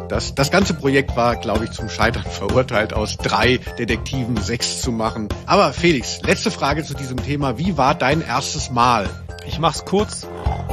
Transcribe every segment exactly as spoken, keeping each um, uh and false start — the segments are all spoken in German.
Das, das ganze Projekt war, glaube ich, zum Scheitern verurteilt, aus drei Detektiven sechs zu machen. Aber Felix, letzte Frage zu diesem Thema. Wie war dein erstes Mal? Ich mach's kurz.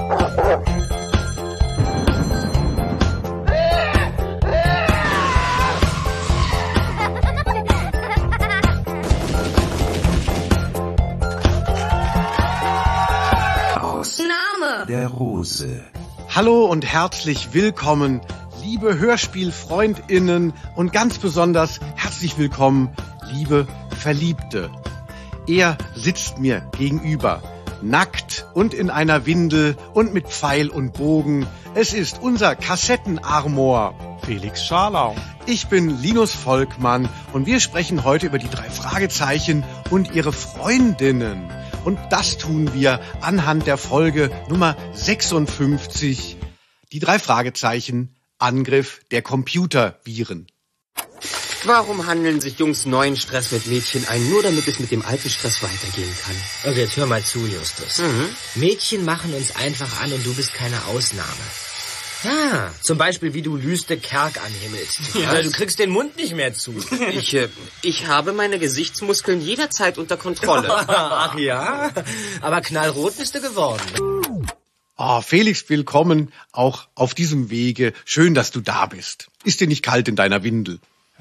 Name der Rose. Hallo und herzlich willkommen, liebe HörspielfreundInnen und ganz besonders herzlich willkommen, liebe Verliebte. Er sitzt mir gegenüber, nackt und in einer Windel und mit Pfeil und Bogen. Es ist unser Kassettenarmor Felix Scharlau. Ich bin Linus Volkmann und wir sprechen heute über die drei Fragezeichen und ihre Freundinnen. Und das tun wir anhand der Folge Nummer sechsundfünfzig. Die drei Fragezeichen, Angriff der Computerviren. Warum handeln sich Jungs neuen Stress mit Mädchen ein, nur damit es mit dem alten Stress weitergehen kann? Also jetzt hör mal zu, Justus. Mhm. Mädchen machen uns einfach an und du bist keine Ausnahme. Ja, zum Beispiel, wie du Lüste Kerk anhimmelst. Ja, du kriegst den Mund nicht mehr zu. Ich, äh, ich habe meine Gesichtsmuskeln jederzeit unter Kontrolle. Ach ja? Aber knallrot bist du geworden. Oh, Felix, willkommen auch auf diesem Wege. Schön, dass du da bist. Ist dir nicht kalt in deiner Windel?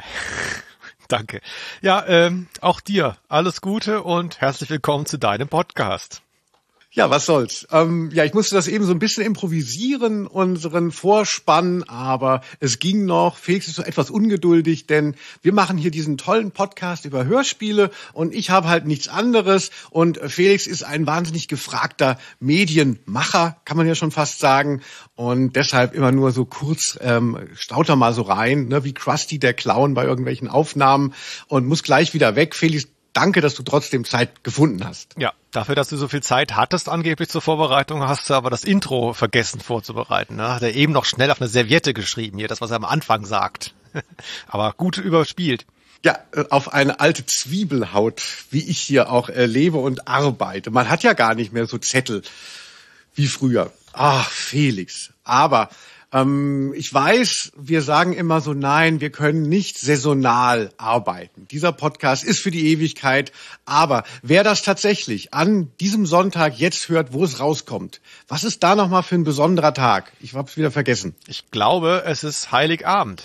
Danke. Ja, ähm, auch dir alles Gute und herzlich willkommen zu deinem Podcast. Ja, was soll's. Ähm, ja, ich musste das eben so ein bisschen improvisieren, unseren Vorspann, aber es ging noch. Felix ist so etwas ungeduldig, denn wir machen hier diesen tollen Podcast über Hörspiele und ich habe halt nichts anderes und Felix ist ein wahnsinnig gefragter Medienmacher, kann man ja schon fast sagen, und deshalb immer nur so kurz ähm, staut er mal so rein, ne, wie Krusty der Clown bei irgendwelchen Aufnahmen und muss gleich wieder weg. Felix, danke, dass du trotzdem Zeit gefunden hast. Ja, dafür, dass du so viel Zeit hattest angeblich zur Vorbereitung, hast du aber das Intro vergessen vorzubereiten. Ne? Hat er eben noch schnell auf eine Serviette geschrieben, hier, das, was er am Anfang sagt. Aber gut überspielt. Ja, auf eine alte Zwiebelhaut, wie ich hier auch äh, lebe und arbeite. Man hat ja gar nicht mehr so Zettel wie früher. Ach, Felix. Aber Ähm, ich weiß, wir sagen immer so, nein, wir können nicht saisonal arbeiten. Dieser Podcast ist für die Ewigkeit. Aber wer das tatsächlich an diesem Sonntag jetzt hört, wo es rauskommt, was ist da nochmal für ein besonderer Tag? Ich hab's wieder vergessen. Ich glaube, es ist Heiligabend.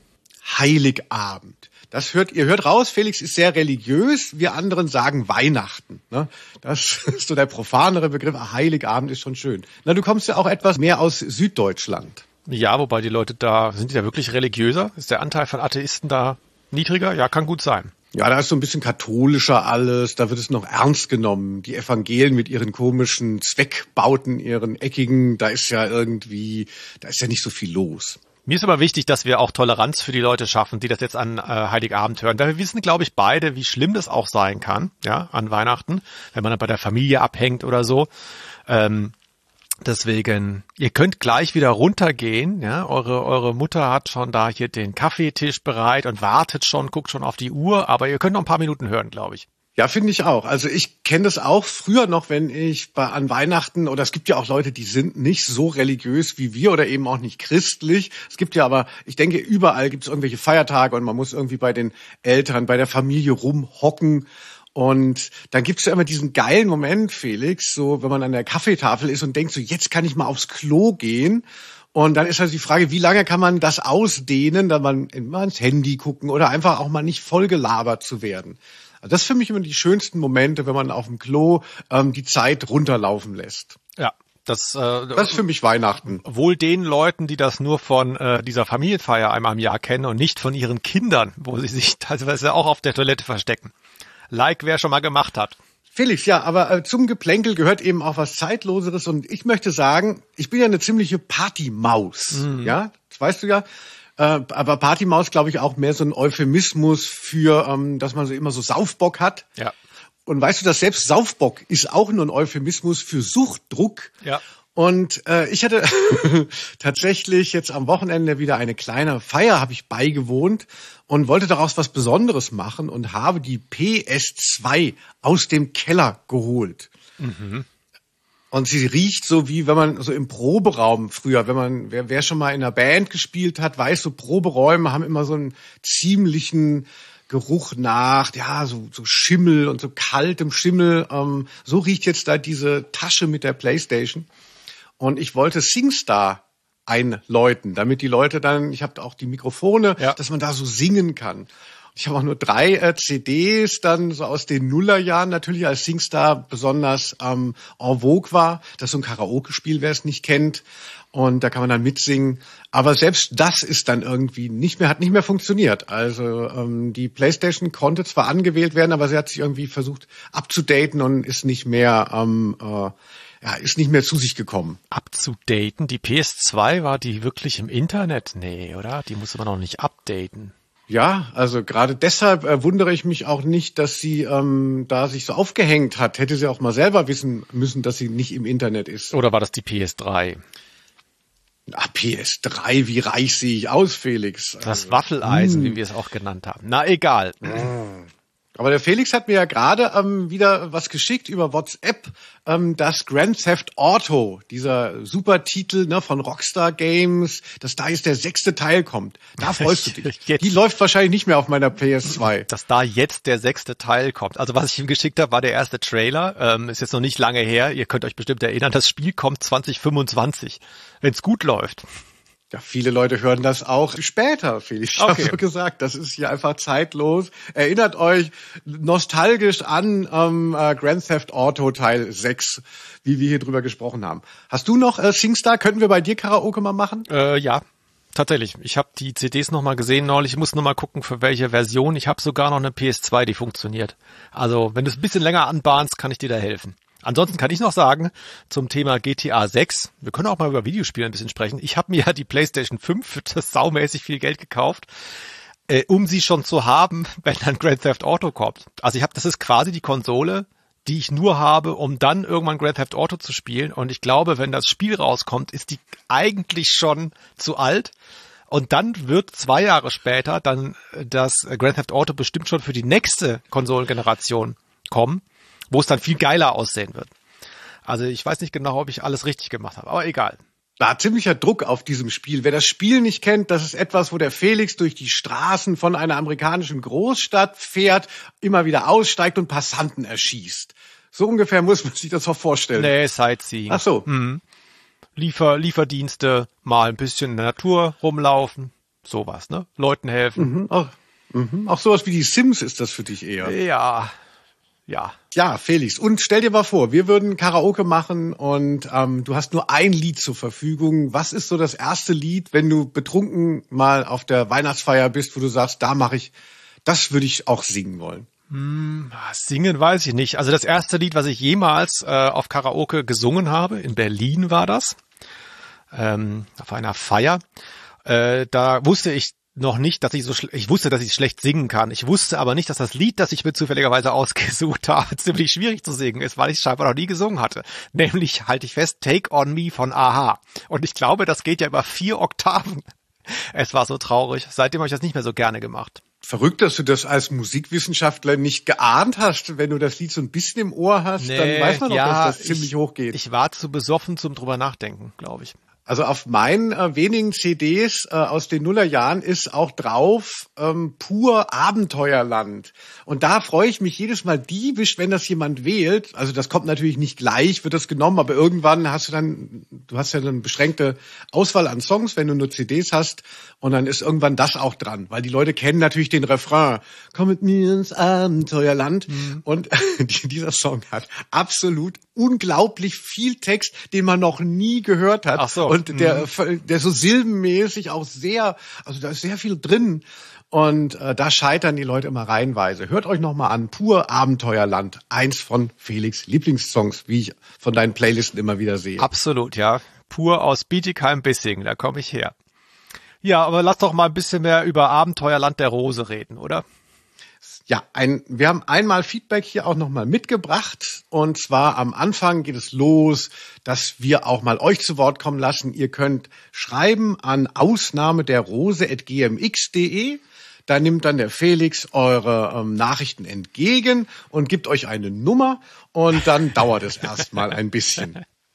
Heiligabend. Das hört, ihr hört raus, Felix ist sehr religiös, wir anderen sagen Weihnachten. Ne? Das ist so der profanere Begriff. Heiligabend ist schon schön. Na, du kommst ja auch etwas mehr aus Süddeutschland. Ja, wobei die Leute da, sind die da wirklich religiöser? Ist der Anteil von Atheisten da niedriger? Ja, kann gut sein. Ja, da ist so ein bisschen katholischer alles, da wird es noch ernst genommen. Die Evangelien mit ihren komischen Zweckbauten, ihren eckigen, da ist ja irgendwie, da ist ja nicht so viel los. Mir ist aber wichtig, dass wir auch Toleranz für die Leute schaffen, die das jetzt an äh, Heiligabend hören. Weil wir wissen, glaube ich, beide, wie schlimm das auch sein kann, ja, an Weihnachten, wenn man dann bei der Familie abhängt oder so. Ähm, Deswegen, ihr könnt gleich wieder runtergehen, ja, eure, eure Mutter hat schon da hier den Kaffeetisch bereit und wartet schon, guckt schon auf die Uhr, aber ihr könnt noch ein paar Minuten hören, glaube ich. Ja, finde ich auch. Also ich kenne das auch früher noch, wenn ich bei, an Weihnachten, oder es gibt ja auch Leute, die sind nicht so religiös wie wir oder eben auch nicht christlich. Es gibt ja aber, ich denke, überall gibt es irgendwelche Feiertage und man muss irgendwie bei den Eltern, bei der Familie rumhocken. Und dann gibt's ja immer diesen geilen Moment, Felix, so wenn man an der Kaffeetafel ist und denkt, so jetzt kann ich mal aufs Klo gehen. Und dann ist halt die Frage, wie lange kann man das ausdehnen, dass man immer ins Handy gucken oder einfach auch mal nicht vollgelabert zu werden. Also das ist für mich immer die schönsten Momente, wenn man auf dem Klo ähm, die Zeit runterlaufen lässt. Ja. Das, äh, das ist für mich Weihnachten. Wohl den Leuten, die das nur von äh, dieser Familienfeier einmal im Jahr kennen und nicht von ihren Kindern, wo sie sich teilweise auch auf der Toilette verstecken. Like, wer schon mal gemacht hat. Felix, ja, aber äh, zum Geplänkel gehört eben auch was Zeitloseres und ich möchte sagen, ich bin ja eine ziemliche Partymaus, mhm. ja, das weißt du ja, äh, aber Partymaus, glaube ich, auch mehr so ein Euphemismus für, ähm, dass man so immer so Saufbock hat. Ja. Und weißt du, dass selbst Saufbock ist auch nur ein Euphemismus für Suchtdruck. Ja. Und äh, ich hatte tatsächlich jetzt am Wochenende wieder eine kleine Feier, habe ich beigewohnt und wollte daraus was Besonderes machen und habe die P S zwei aus dem Keller geholt. Mhm. Und sie riecht so wie, wenn man so im Proberaum früher, wenn man, wer, wer schon mal in einer Band gespielt hat, weiß, so Proberäume haben immer so einen ziemlichen Geruch nach, ja, so, so Schimmel und so kaltem Schimmel. Ähm, so riecht jetzt da diese Tasche mit der PlayStation. Und ich wollte SingStar einläuten, damit die Leute dann, ich habe auch die Mikrofone, ja. dass man da so singen kann. Ich habe auch nur drei äh, C Ds dann so aus den Nullerjahren, natürlich als SingStar besonders ähm, en vogue war. Das ist so ein Karaoke-Spiel, wer es nicht kennt. Und da kann man dann mitsingen. Aber selbst das ist dann irgendwie nicht mehr, hat nicht mehr funktioniert. Also ähm, die PlayStation konnte zwar angewählt werden, aber sie hat sich irgendwie versucht abzudaten und ist nicht mehr ähm, äh, Ja, ist nicht mehr zu sich gekommen. Abzudaten? Die P S zwei, war die wirklich im Internet? Nee, oder? Die musste man noch nicht updaten. Ja, also gerade deshalb äh, wundere ich mich auch nicht, dass sie ähm, da sich so aufgehängt hat. Hätte sie auch mal selber wissen müssen, dass sie nicht im Internet ist. Oder war das die P S drei? Ah, P S drei, wie reich sehe ich aus, Felix? Das also, Waffeleisen, mh. wie wir es auch genannt haben. Na, egal. Aber der Felix hat mir ja gerade ähm, wieder was geschickt über WhatsApp, ähm, dass Grand Theft Auto, dieser Supertitel ne, von Rockstar Games, dass da jetzt der sechste Teil kommt. Da freust du dich. Jetzt. Die läuft wahrscheinlich nicht mehr auf meiner P S zwei. Dass da jetzt der sechste Teil kommt. Also was ich ihm geschickt habe, war der erste Trailer. Ähm, ist jetzt noch nicht lange her. Ihr könnt euch bestimmt erinnern, das Spiel kommt zwanzig fünfundzwanzig, wenn es gut läuft. Ja, viele Leute hören das auch später, Felix. Ich okay. habe so gesagt, das ist hier einfach zeitlos. Erinnert euch nostalgisch an ähm, äh, Grand Theft Auto Teil sechs, wie wir hier drüber gesprochen haben. Hast du noch äh, SingStar? Könnten wir bei dir Karaoke mal machen? Äh, ja, tatsächlich. Ich habe die C Ds noch mal gesehen neulich. Ich muss nur mal gucken, für welche Version. Ich habe sogar noch eine P S zwei, die funktioniert. Also, wenn du es ein bisschen länger anbahnst, kann ich dir da helfen. Ansonsten kann ich noch sagen, zum Thema G T A sechs, wir können auch mal über Videospiele ein bisschen sprechen. Ich habe mir ja die PlayStation fünf für das saumäßig viel Geld gekauft, äh, um sie schon zu haben, wenn dann Grand Theft Auto kommt. Also ich habe, das ist quasi die Konsole, die ich nur habe, um dann irgendwann Grand Theft Auto zu spielen. Und ich glaube, wenn das Spiel rauskommt, ist die eigentlich schon zu alt. Und dann wird zwei Jahre später dann das Grand Theft Auto bestimmt schon für die nächste Konsolengeneration kommen, wo es dann viel geiler aussehen wird. Also ich weiß nicht genau, ob ich alles richtig gemacht habe, aber egal. Da ziemlicher Druck auf diesem Spiel. Wer das Spiel nicht kennt, das ist etwas, wo der Felix durch die Straßen von einer amerikanischen Großstadt fährt, immer wieder aussteigt und Passanten erschießt. So ungefähr muss man sich das auch vorstellen. Nee, Sightseeing. Ach so. Mhm. Liefer, Lieferdienste, mal ein bisschen in der Natur rumlaufen, sowas, ne? Leuten helfen. Mhm. Auch, mhm. auch sowas wie die Sims ist das für dich eher. Ja. Ja. Ja, Felix. Und stell dir mal vor, wir würden Karaoke machen und ähm, du hast nur ein Lied zur Verfügung. Was ist so das erste Lied, wenn du betrunken mal auf der Weihnachtsfeier bist, wo du sagst, da mache ich, das würde ich auch singen wollen? Hm, singen weiß ich nicht. Also das erste Lied, was ich jemals äh, auf Karaoke gesungen habe, in Berlin war das, ähm, auf einer Feier. Äh, da wusste ich noch nicht, dass ich so, schl- ich wusste, dass ich schlecht singen kann. Ich wusste aber nicht, dass das Lied, das ich mir zufälligerweise ausgesucht habe, ziemlich schwierig zu singen ist, weil ich es scheinbar noch nie gesungen hatte. Nämlich, halte ich fest, Take On Me von A-ha. Und ich glaube, das geht ja über vier Oktaven. Es war so traurig. Seitdem habe ich das nicht mehr so gerne gemacht. Verrückt, dass du das als Musikwissenschaftler nicht geahnt hast. Wenn du das Lied so ein bisschen im Ohr hast, nee, dann weiß man doch, ja, dass das ziemlich ich, hoch geht. Ich war zu besoffen zum drüber nachdenken, glaube ich. Also auf meinen äh, wenigen C Ds äh, aus den Nullerjahren ist auch drauf ähm, pur Abenteuerland. Und da freue ich mich jedes Mal diebisch, wenn das jemand wählt. Also das kommt natürlich nicht gleich, wird das genommen, aber irgendwann hast du dann, du hast ja eine beschränkte Auswahl an Songs, wenn du nur C Ds hast. Und dann ist irgendwann das auch dran, weil die Leute kennen natürlich den Refrain. Komm mit mir ins Abenteuerland. Mhm. Und dieser Song hat absolut unglaublich viel Text, den man noch nie gehört hat. Ach so. Und der, der so silbenmäßig auch sehr, also da ist sehr viel drin. Und äh, da scheitern die Leute immer reihenweise. Hört euch nochmal an, Pur Abenteuerland. Eins von Felix' Lieblingssongs, wie ich von deinen Playlisten immer wieder sehe. Absolut, ja. Pur aus Bietigheim-Bissingen, da komme ich her. Ja, aber lass doch mal ein bisschen mehr über Abenteuerland der Rose reden, oder? Ja, ein, wir haben einmal Feedback hier auch nochmal mitgebracht. Und zwar am Anfang geht es los, dass wir auch mal euch zu Wort kommen lassen. Ihr könnt schreiben an ausnahme der rose at g m x punkt d e. Da nimmt dann der Felix eure ähm, Nachrichten entgegen und gibt euch eine Nummer. Und dann dauert es erstmal ein bisschen.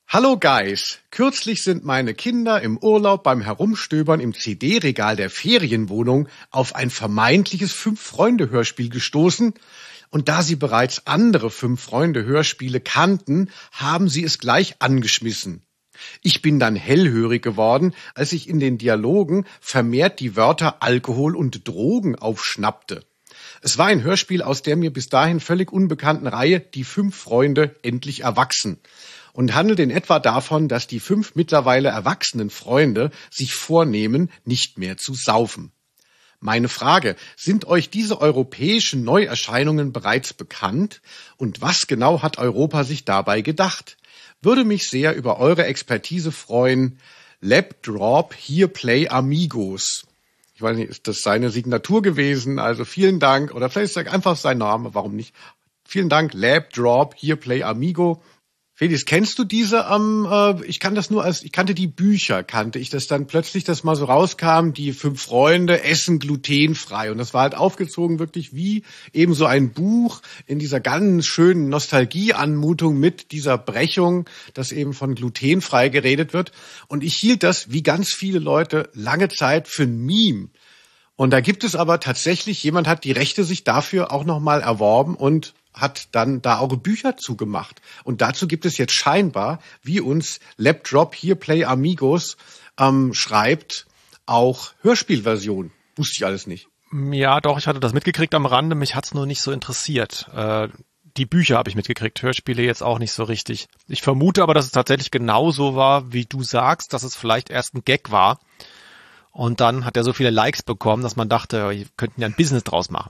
Hallo Guys, kürzlich sind meine Kinder im Urlaub beim Herumstöbern im C D-Regal der Ferienwohnung auf ein vermeintliches Fünf-Freunde-Hörspiel gestoßen und da sie bereits andere Fünf-Freunde-Hörspiele kannten, haben sie es gleich angeschmissen. Ich bin dann hellhörig geworden, als ich in den Dialogen vermehrt die Wörter Alkohol und Drogen aufschnappte. Es war ein Hörspiel aus der mir bis dahin völlig unbekannten Reihe Die Fünf Freunde endlich erwachsen und handelt in etwa davon, dass die fünf mittlerweile erwachsenen Freunde sich vornehmen, nicht mehr zu saufen. Meine Frage, sind euch diese europäischen Neuerscheinungen bereits bekannt und was genau hat Europa sich dabei gedacht? Würde mich sehr über eure Expertise freuen. Lab Drop, Here Play Amigos. Ich weiß nicht, ist das seine Signatur gewesen? Also vielen Dank. Oder vielleicht ist das einfach sein Name, warum nicht? Vielen Dank, Lab Drop, Here Play Amigo. Felix, kennst du diese? Ähm, äh, ich kann das nur als, ich kannte die Bücher, kannte ich das dann plötzlich, dass mal so rauskam, die fünf Freunde essen glutenfrei. Und das war halt aufgezogen wirklich wie eben so ein Buch in dieser ganz schönen Nostalgieanmutung mit dieser Brechung, dass eben von glutenfrei geredet wird. Und ich hielt das, wie ganz viele Leute, lange Zeit für ein Meme. Und da gibt es aber tatsächlich, jemand hat die Rechte sich dafür auch nochmal erworben und hat dann da auch Bücher zugemacht. Und dazu gibt es jetzt scheinbar, wie uns Lab Drop Here Play Amigos ähm, schreibt, auch Hörspielversion. Wusste ich alles nicht. Ja, doch, ich hatte das mitgekriegt am Rande. Mich hat's nur nicht so interessiert. Äh, die Bücher habe ich mitgekriegt, Hörspiele jetzt auch nicht so richtig. Ich vermute aber, dass es tatsächlich genauso war, wie du sagst, dass es vielleicht erst ein Gag war. Und dann hat er so viele Likes bekommen, dass man dachte, wir könnten ja ein Business draus machen.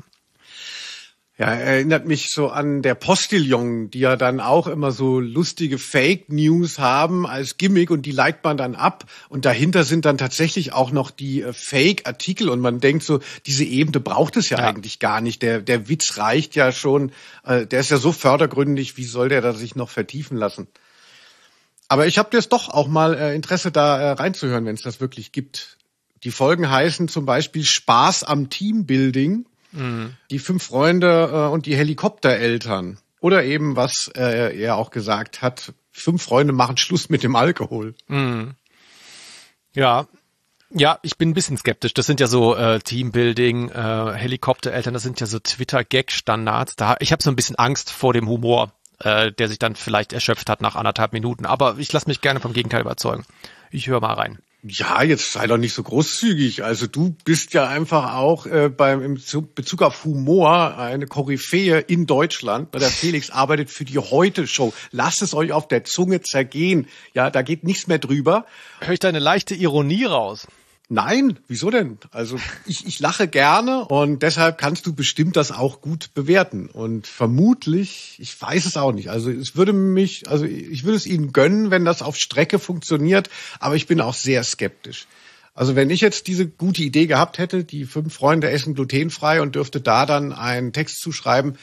Ja, erinnert mich so an der Postillon, die ja dann auch immer so lustige Fake News haben als Gimmick und die liked man dann ab und dahinter sind dann tatsächlich auch noch die äh, Fake-Artikel und man denkt so, diese Ebene braucht es ja, ja eigentlich gar nicht. Der der Witz reicht ja schon, äh, der ist ja so fördergründig, wie soll der da sich noch vertiefen lassen? Aber ich habe jetzt doch auch mal äh, Interesse da äh, reinzuhören, wenn es das wirklich gibt. Die Folgen heißen zum Beispiel Spaß am Teambuilding. Mhm. Die fünf Freunde äh, und die Helikoptereltern. Oder eben, was äh, er auch gesagt hat, fünf Freunde machen Schluss mit dem Alkohol. Mhm. Ja, ja, ich bin ein bisschen skeptisch. Das sind ja so äh, Teambuilding, äh, Helikoptereltern, das sind ja so Twitter-Gag-Standards. Da, ich habe so ein bisschen Angst vor dem Humor, äh, der sich dann vielleicht erschöpft hat nach anderthalb Minuten. Aber ich lasse mich gerne vom Gegenteil überzeugen. Ich höre mal rein. Ja, jetzt sei doch nicht so großzügig. Also du bist ja einfach auch äh, beim im Bezug auf Humor eine Koryphäe in Deutschland. Der Felix arbeitet für die Heute-Show. Lasst es euch auf der Zunge zergehen. Ja, da geht nichts mehr drüber. Höre ich da eine leichte Ironie raus? Nein, wieso denn? Also ich, ich lache gerne und deshalb kannst du bestimmt das auch gut bewerten. Und vermutlich, ich weiß es auch nicht, also es würde mich, also ich würde es Ihnen gönnen, wenn das auf Strecke funktioniert, aber ich bin auch sehr skeptisch. Also wenn ich jetzt diese gute Idee gehabt hätte, die fünf Freunde essen glutenfrei und dürfte da dann einen Text zuschreiben,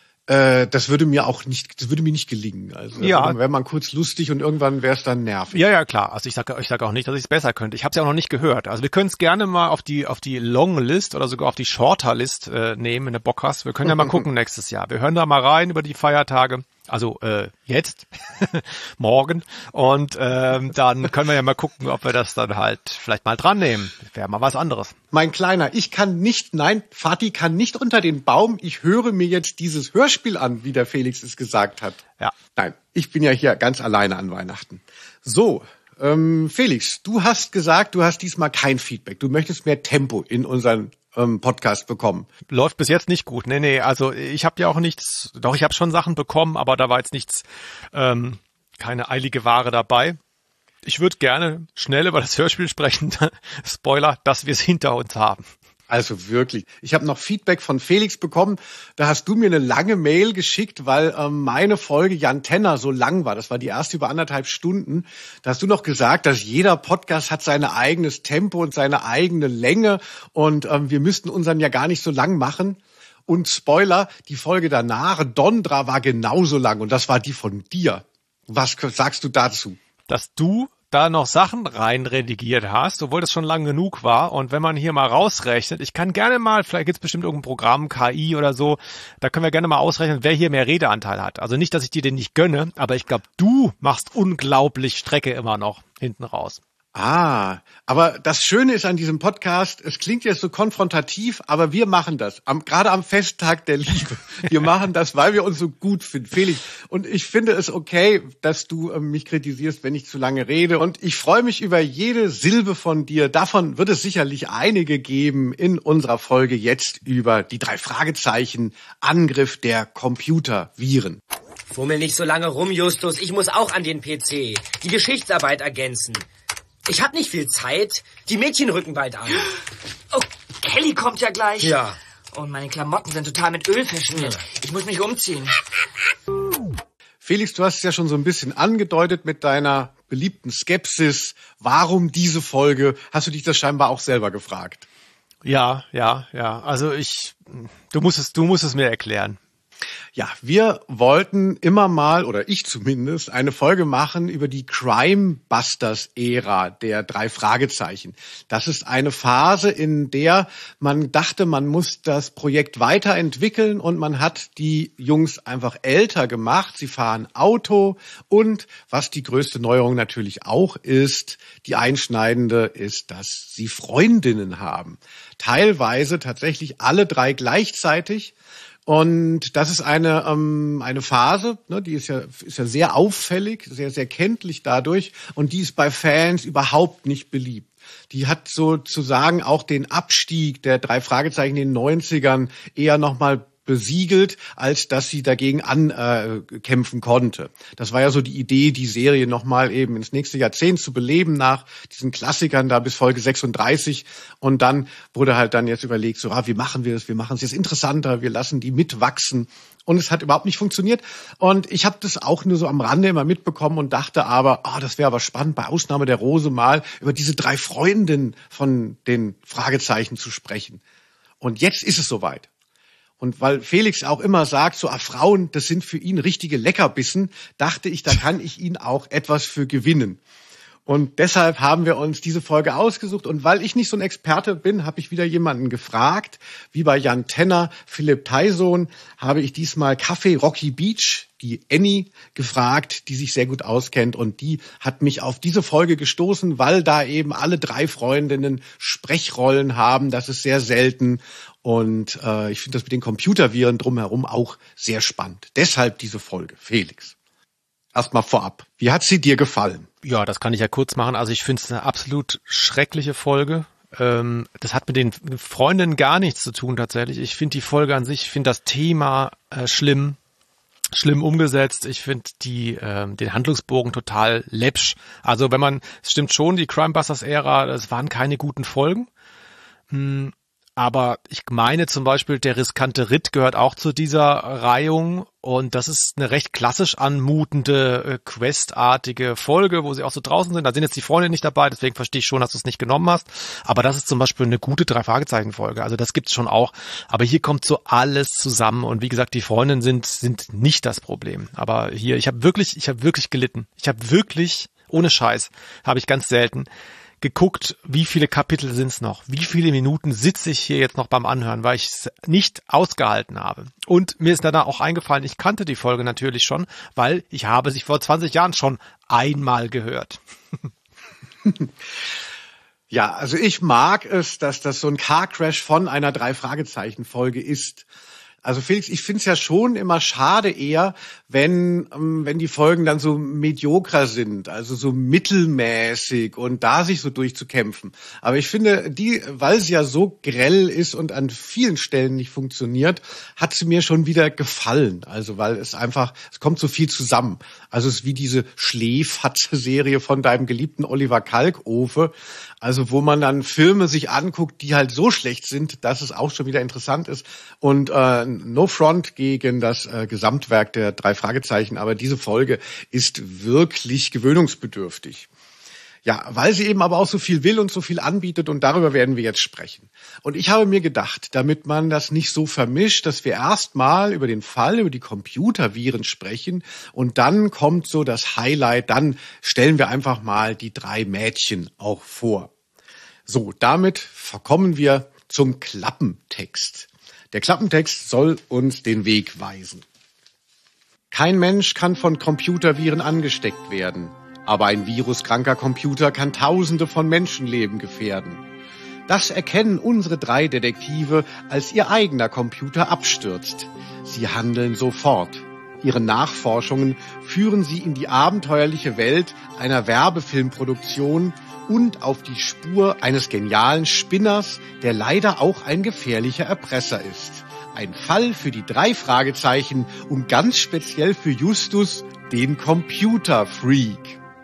äh, das würde mir auch nicht, das würde mir nicht gelingen. Also ja, wäre man kurz lustig und irgendwann wäre es dann nervig. Ja, ja, klar. Also ich sage ich sag auch nicht, dass ich es besser könnte. Ich habe es ja auch noch nicht gehört. Also wir können es gerne mal auf die auf die Longlist oder sogar auf die Shorter-List äh, nehmen, wenn du Bock hast. Wir können ja mal gucken nächstes Jahr. Wir hören da mal rein über die Feiertage. Also äh, jetzt, morgen. Und ähm, dann können wir ja mal gucken, ob wir das dann halt vielleicht mal dran nehmen. Wäre mal was anderes. Mein Kleiner, ich kann nicht, nein, Vati kann nicht unter den Baum. Ich höre mir jetzt dieses Hörspiel an, wie der Felix es gesagt hat. Ja. Nein, ich bin ja hier ganz alleine an Weihnachten. So, ähm, Felix, du hast gesagt, du hast diesmal kein Feedback. Du möchtest mehr Tempo in unseren Podcast bekommen. Läuft bis jetzt nicht gut. Nee, nee, also ich habe ja auch nichts, doch ich habe schon Sachen bekommen, aber da war jetzt nichts, ähm, keine eilige Ware dabei. Ich würde gerne schnell über das Hörspiel sprechen. Spoiler, dass wir es hinter uns haben. Also wirklich. Ich habe noch Feedback von Felix bekommen. Da hast du mir eine lange Mail geschickt, weil ähm, meine Folge Jan Tenner so lang war. Das war die erste über anderthalb Stunden. Da hast du noch gesagt, dass jeder Podcast hat sein eigenes Tempo und seine eigene Länge. Und ähm, wir müssten unseren ja gar nicht so lang machen. Und Spoiler, die Folge danach, Dondra, war genauso lang. Und das war die von dir. Was sagst du dazu? Dass du da noch Sachen rein redigiert hast, obwohl das schon lang genug war. Und wenn man hier mal rausrechnet, ich kann gerne mal, vielleicht gibt's bestimmt irgendein Programm, K I oder so, da können wir gerne mal ausrechnen, wer hier mehr Redeanteil hat. Also nicht, dass ich dir den nicht gönne, aber ich glaube, du machst unglaublich Strecke immer noch hinten raus. Ah, aber das Schöne ist an diesem Podcast, es klingt jetzt so konfrontativ, aber wir machen das, am, gerade am Festtag der Liebe. Wir machen das, weil wir uns so gut finden, Felix. Und ich finde es okay, dass du äh, mich kritisierst, wenn ich zu lange rede. Und ich freue mich über jede Silbe von dir. Davon wird es sicherlich einige geben in unserer Folge jetzt über die drei Fragezeichen, Angriff der Computerviren. Fummel nicht so lange rum, Justus. Ich muss auch an den P C. Die Geschichtsarbeit ergänzen. Ich hab nicht viel Zeit. Die Mädchen rücken bald an. Oh, Kelly kommt ja gleich. Ja. Und meine Klamotten sind total mit Öl verschmiert. Ich muss mich umziehen. Felix, du hast es ja schon so ein bisschen angedeutet mit deiner beliebten Skepsis. Warum diese Folge? Hast du dich das scheinbar auch selber gefragt? Ja, ja, ja. Also ich, du musst es, du musst es mir erklären. Ja, wir wollten immer mal, oder ich zumindest, eine Folge machen über die Crime-Busters-Ära der drei Fragezeichen. Das ist eine Phase, in der man dachte, man muss das Projekt weiterentwickeln und man hat die Jungs einfach älter gemacht. Sie fahren Auto und, was die größte Neuerung natürlich auch ist, die einschneidende ist, dass sie Freundinnen haben. Teilweise tatsächlich alle drei gleichzeitig. Und das ist eine ähm, eine Phase, ne, die ist ja ist ja sehr auffällig, sehr sehr kenntlich dadurch, und die ist bei Fans überhaupt nicht beliebt. Die hat sozusagen auch den Abstieg der drei Fragezeichen in den neunzigern eher nochmal besiegelt, als dass sie dagegen ankämpfen äh, konnte. Das war ja so die Idee, die Serie nochmal eben ins nächste Jahrzehnt zu beleben nach diesen Klassikern da bis Folge sechsunddreißig. Und dann wurde halt dann jetzt überlegt, so, ah, wie machen wir das? Wir machen es jetzt interessanter, wir lassen die mitwachsen. Und es hat überhaupt nicht funktioniert. Und ich habe das auch nur so am Rande immer mitbekommen und dachte aber, ah, das wäre aber spannend, bei Ausnahme der Rose mal über diese drei Freundinnen von den Fragezeichen zu sprechen. Und jetzt ist es soweit. Und weil Felix auch immer sagt, so, ah, Frauen, das sind für ihn richtige Leckerbissen, dachte ich, da kann ich ihn auch etwas für gewinnen. Und deshalb haben wir uns diese Folge ausgesucht. Und weil ich nicht so ein Experte bin, habe ich wieder jemanden gefragt. Wie bei Jan Tenner, Philipp Tyson, habe ich diesmal Kaffee Rocky Beach, die Annie, gefragt, die sich sehr gut auskennt. Und die hat mich auf diese Folge gestoßen, weil da eben alle drei Freundinnen Sprechrollen haben. Das ist sehr selten. Und äh, ich finde das mit den Computerviren drumherum auch sehr spannend. Deshalb diese Folge. Felix, erstmal vorab. Wie hat sie dir gefallen? Ja, das kann ich ja kurz machen. Also ich finde es eine absolut schreckliche Folge. Ähm, das hat mit den Freundinnen gar nichts zu tun tatsächlich. Ich finde die Folge an sich, ich finde das Thema äh, schlimm, schlimm umgesetzt. Ich finde die äh, den Handlungsbogen total läppsch. Also wenn man, es stimmt schon, die Crime-Busters-Ära, das waren keine guten Folgen. Hm. Aber ich meine zum Beispiel, der riskante Ritt gehört auch zu dieser Reihung, und das ist eine recht klassisch anmutende, äh, questartige Folge, wo sie auch so draußen sind. Da sind jetzt die Freunde nicht dabei, deswegen verstehe ich schon, dass du es nicht genommen hast. Aber das ist zum Beispiel eine gute Drei-Fragezeichen-Folge. Also das gibt's schon auch. Aber hier kommt so alles zusammen, und wie gesagt, die Freundinnen sind sind nicht das Problem. Aber hier, ich habe wirklich, ich habe wirklich gelitten. Ich habe wirklich, ohne Scheiß, habe ich ganz selten geguckt, wie viele Kapitel sind's noch, wie viele Minuten sitze ich hier jetzt noch beim Anhören, weil ich es nicht ausgehalten habe. Und mir ist dann auch eingefallen, ich kannte die Folge natürlich schon, weil ich habe sie vor zwanzig Jahren schon einmal gehört. Ja, also ich mag es, dass das so ein Car-Crash von einer Drei-Fragezeichen-Folge ist. Also Felix, ich find's ja schon immer schade eher, wenn ähm, wenn die Folgen dann so mediokrer sind, also so mittelmäßig, und da sich so durchzukämpfen. Aber ich finde, die, weil sie ja so grell ist und an vielen Stellen nicht funktioniert, hat sie mir schon wieder gefallen. Also weil es einfach, es kommt so viel zusammen. Also es ist wie diese Schläfatze-Serie von deinem geliebten Oliver Kalkofe. Also wo man dann Filme sich anguckt, die halt so schlecht sind, dass es auch schon wieder interessant ist. Und äh, no front gegen das äh, Gesamtwerk der drei Fragezeichen, aber diese Folge ist wirklich gewöhnungsbedürftig. Ja, weil sie eben aber auch so viel will und so viel anbietet und darüber werden wir jetzt sprechen. Und ich habe mir gedacht, damit man das nicht so vermischt, dass wir erstmal über den Fall, über die Computerviren sprechen und dann kommt so das Highlight, dann stellen wir einfach mal die drei Mädchen auch vor. So, damit kommen wir zum Klappentext. Der Klappentext soll uns den Weg weisen. Kein Mensch kann von Computerviren angesteckt werden. Aber ein viruskranker Computer kann Tausende von Menschenleben gefährden. Das erkennen unsere drei Detektive, als ihr eigener Computer abstürzt. Sie handeln sofort. Ihre Nachforschungen führen sie in die abenteuerliche Welt einer Werbefilmproduktion und auf die Spur eines genialen Spinners, der leider auch ein gefährlicher Erpresser ist. Ein Fall für die drei Fragezeichen und ganz speziell für Justus, den Computerfreak.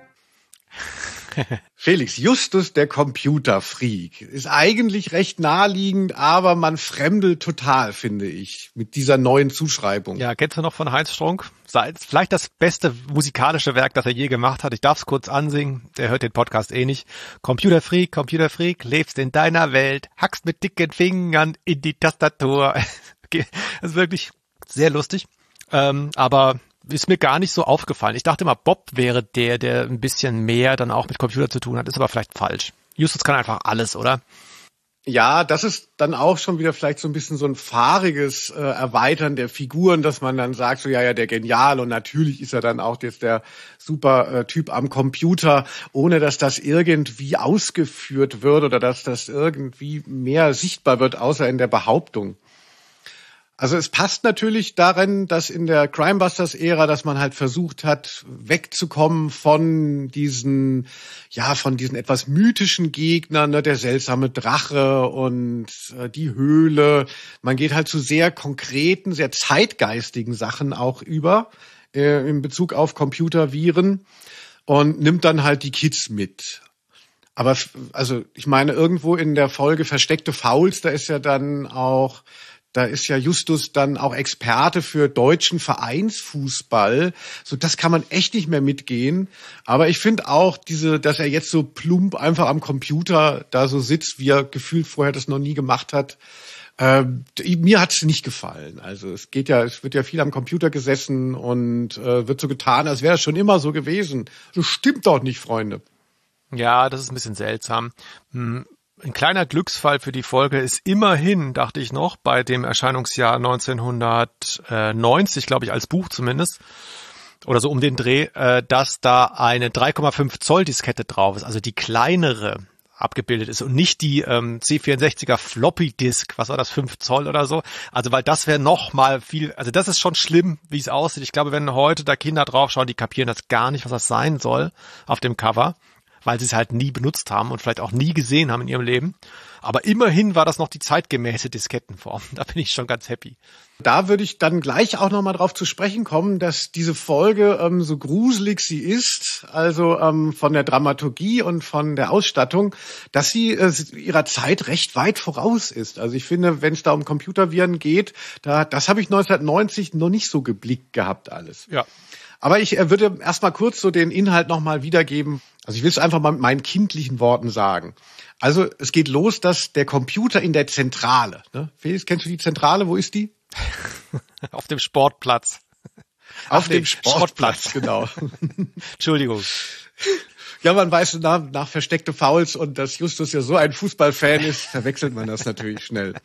Felix, Justus, der Computerfreak, ist eigentlich recht naheliegend, aber man fremdelt total, finde ich, mit dieser neuen Zuschreibung. Ja, kennst du noch von Heinz Strunk? Vielleicht das beste musikalische Werk, das er je gemacht hat. Ich darf es kurz ansingen, der hört den Podcast eh nicht. Computerfreak, Computerfreak, lebst in deiner Welt, hackst mit dicken Fingern in die Tastatur. Okay. Das ist wirklich sehr lustig, ähm, aber ist mir gar nicht so aufgefallen. Ich dachte immer, Bob wäre der, der ein bisschen mehr dann auch mit Computer zu tun hat. Ist aber vielleicht falsch. Justus kann einfach alles, oder? Ja, das ist dann auch schon wieder vielleicht so ein bisschen so ein fahriges äh, Erweitern der Figuren, dass man dann sagt, so ja, ja, der Genial und natürlich ist er dann auch jetzt der super äh, Typ am Computer, ohne dass das irgendwie ausgeführt wird oder dass das irgendwie mehr sichtbar wird, außer in der Behauptung. Also es passt natürlich darin, dass in der Crimebusters-Ära, dass man halt versucht hat, wegzukommen von diesen, ja, von diesen etwas mythischen Gegnern, ne, der seltsame Drache und äh, die Höhle. Man geht halt zu sehr konkreten, sehr zeitgeistigen Sachen auch über äh, in Bezug auf Computerviren und nimmt dann halt die Kids mit. Aber also ich meine, irgendwo in der Folge Versteckte Fouls, da ist ja dann auch Da ist ja Justus dann auch Experte für deutschen Vereinsfußball. So, das kann man echt nicht mehr mitgehen. Aber ich finde auch diese, dass er jetzt so plump einfach am Computer da so sitzt, wie er gefühlt vorher das noch nie gemacht hat. Äh, mir hat's nicht gefallen. Also es geht ja, es wird ja viel am Computer gesessen und äh, wird so getan, als wäre es schon immer so gewesen. Das stimmt doch nicht, Freunde. Ja, das ist ein bisschen seltsam. Hm. Ein kleiner Glücksfall für die Folge ist immerhin, dachte ich noch, bei dem Erscheinungsjahr neunzehnhundertneunzig, glaube ich, als Buch zumindest, oder so um den Dreh, dass da eine drei Komma fünf Zoll Diskette drauf ist, also die kleinere abgebildet ist und nicht die ähm, C vierundsechziger Floppy Disk, was war das, fünf Zoll oder so, also weil das wäre noch mal viel, also das ist schon schlimm, wie es aussieht. Ich glaube, wenn heute da Kinder draufschauen, die kapieren das gar nicht, was das sein soll auf dem Cover, weil sie es halt nie benutzt haben und vielleicht auch nie gesehen haben in ihrem Leben. Aber immerhin war das noch die zeitgemäße Diskettenform. Da bin ich schon ganz happy. Da würde ich dann gleich auch nochmal drauf zu sprechen kommen, dass diese Folge, ähm, so gruselig sie ist, also ähm, von der Dramaturgie und von der Ausstattung, dass sie äh, ihrer Zeit recht weit voraus ist. Also ich finde, wenn es da um Computerviren geht, da das habe ich neunzehnhundertneunzig noch nicht so geblickt gehabt alles. Ja. Aber ich äh, würde erstmal kurz so den Inhalt nochmal wiedergeben. Also ich will es einfach mal mit meinen kindlichen Worten sagen. Also es geht los, dass der Computer in der Zentrale, ne? Felix, kennst du die Zentrale? Wo ist die? Auf dem Sportplatz. Auf Ach, dem nee, Sportplatz, Sportplatz, genau. Entschuldigung. Ja, man weiß nach, nach Versteckte Fouls und dass Justus ja so ein Fußballfan ist, verwechselt man das natürlich schnell.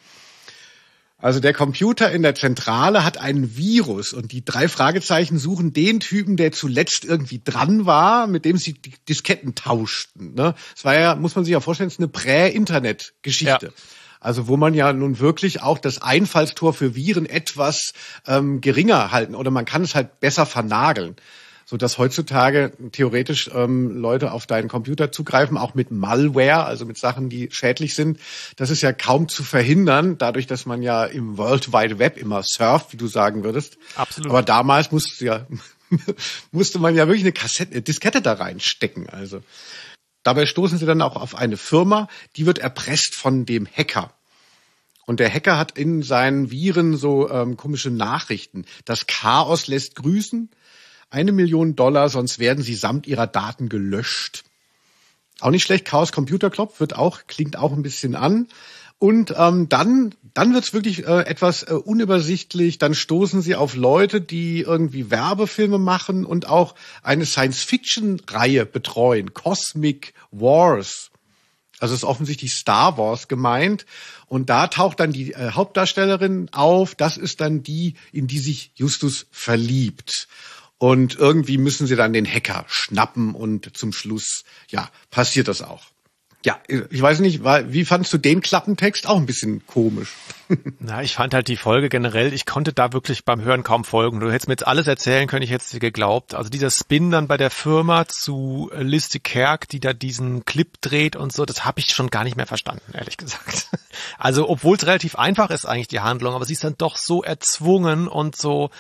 Also der Computer in der Zentrale hat einen Virus und die drei Fragezeichen suchen den Typen, der zuletzt irgendwie dran war, mit dem sie die Disketten tauschten. Ne? Das war ja, muss man sich ja vorstellen, es ist eine Prä-Internet-Geschichte. Ja. Also wo man ja nun wirklich auch das Einfallstor für Viren etwas ähm, geringer halten oder man kann es halt besser vernageln. So dass heutzutage theoretisch ähm, Leute auf deinen Computer zugreifen, auch mit Malware, also mit Sachen, die schädlich sind. Das ist ja kaum zu verhindern, dadurch, dass man ja im World Wide Web immer surft, wie du sagen würdest. Absolut. Aber damals musste ja musste man ja wirklich eine Kassette, eine Diskette da reinstecken. Also dabei stoßen sie dann auch auf eine Firma, die wird erpresst von dem Hacker. Und der Hacker hat in seinen Viren so ähm, komische Nachrichten. Das Chaos lässt grüßen. Eine Million Dollar, sonst werden sie samt ihrer Daten gelöscht. Auch nicht schlecht. Chaos Computer Club wird auch, klingt auch ein bisschen an. Und ähm, dann dann wird's wirklich äh, etwas äh, unübersichtlich. Dann stoßen sie auf Leute, die irgendwie Werbefilme machen und auch eine Science-Fiction-Reihe betreuen. Cosmic Wars. Also ist offensichtlich Star Wars gemeint. Und da taucht dann die äh, Hauptdarstellerin auf. Das ist dann die, in die sich Justus verliebt. Und irgendwie müssen sie dann den Hacker schnappen und zum Schluss, ja, passiert das auch. Ja, ich weiß nicht, wie fandst du den Klappentext? Auch ein bisschen komisch. Na, ich fand halt die Folge generell, ich konnte da wirklich beim Hören kaum folgen. Du hättest mir jetzt alles erzählen können, ich hätte es dir geglaubt. Also dieser Spin dann bei der Firma zu Liz de Kerk, die da diesen Clip dreht und so, das habe ich schon gar nicht mehr verstanden, ehrlich gesagt. Also obwohl es relativ einfach ist eigentlich die Handlung, aber sie ist dann doch so erzwungen und so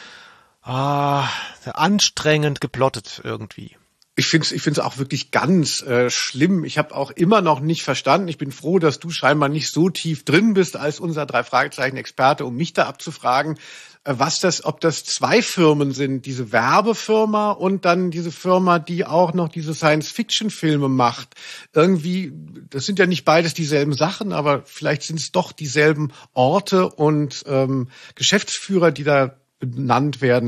ah, anstrengend geplottet irgendwie. Ich finde es ich find's auch wirklich ganz äh, schlimm. Ich habe auch immer noch nicht verstanden. Ich bin froh, dass du scheinbar nicht so tief drin bist als unser Drei-Fragezeichen-Experte, um mich da abzufragen, äh, was das, ob das zwei Firmen sind, diese Werbefirma und dann diese Firma, die auch noch diese Science-Fiction-Filme macht. Irgendwie, das sind ja nicht beides dieselben Sachen, aber vielleicht sind es doch dieselben Orte und ähm, Geschäftsführer, die da benannt werden.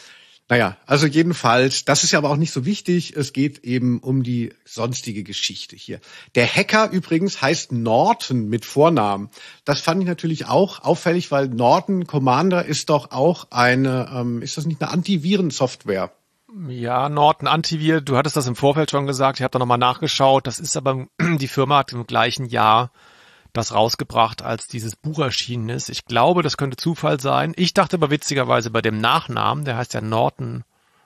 Naja, also jedenfalls, das ist ja aber auch nicht so wichtig. Es geht eben um die sonstige Geschichte hier. Der Hacker übrigens heißt Norton mit Vornamen. Das fand ich natürlich auch auffällig, weil Norton Commander ist doch auch eine, ähm, ist das nicht eine Antivirensoftware? Ja, Norton Antivir, du hattest das im Vorfeld schon gesagt, ich habe da nochmal nachgeschaut. Das ist aber, die Firma hat im gleichen Jahr das rausgebracht, als dieses Buch erschienen ist. Ich glaube, das könnte Zufall sein. Ich dachte aber witzigerweise bei dem Nachnamen, der heißt ja Norton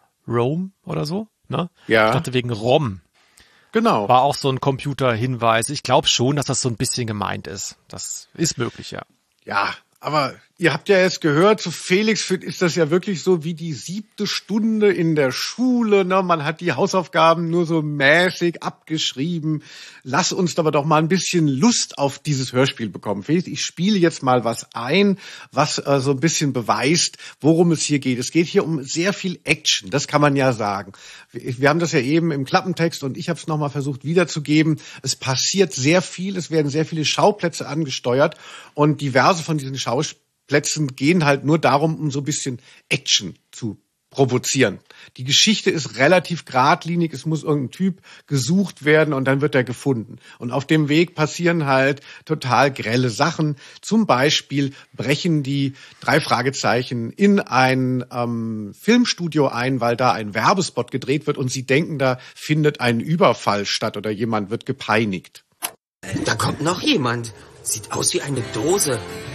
Rome oder so, ne? Ja. Ich dachte wegen Rom. Genau. War auch so ein Computerhinweis. Ich glaube schon, dass das so ein bisschen gemeint ist. Das ist möglich, ja. Ja, aber ihr habt ja jetzt gehört, zu Felix ist das ja wirklich so wie die siebte Stunde in der Schule. Ne? Man hat die Hausaufgaben nur so mäßig abgeschrieben. Lass uns aber doch mal ein bisschen Lust auf dieses Hörspiel bekommen. Felix, ich spiele jetzt mal was ein, was äh, so ein bisschen beweist, worum es hier geht. Es geht hier um sehr viel Action, das kann man ja sagen. Wir, wir haben das ja eben im Klappentext und ich habe es nochmal versucht wiederzugeben. Es passiert sehr viel, es werden sehr viele Schauplätze angesteuert und diverse von diesen Schauplätzen gehen halt nur darum, um so ein bisschen Action zu provozieren. Die Geschichte ist relativ geradlinig, es muss irgendein Typ gesucht werden und dann wird er gefunden. Und auf dem Weg passieren halt total grelle Sachen. Zum Beispiel brechen die drei Fragezeichen in ein ähm, Filmstudio ein, weil da ein Werbespot gedreht wird und sie denken, da findet ein Überfall statt oder jemand wird gepeinigt. Da kommt noch jemand. Sieht aus wie eine Dose.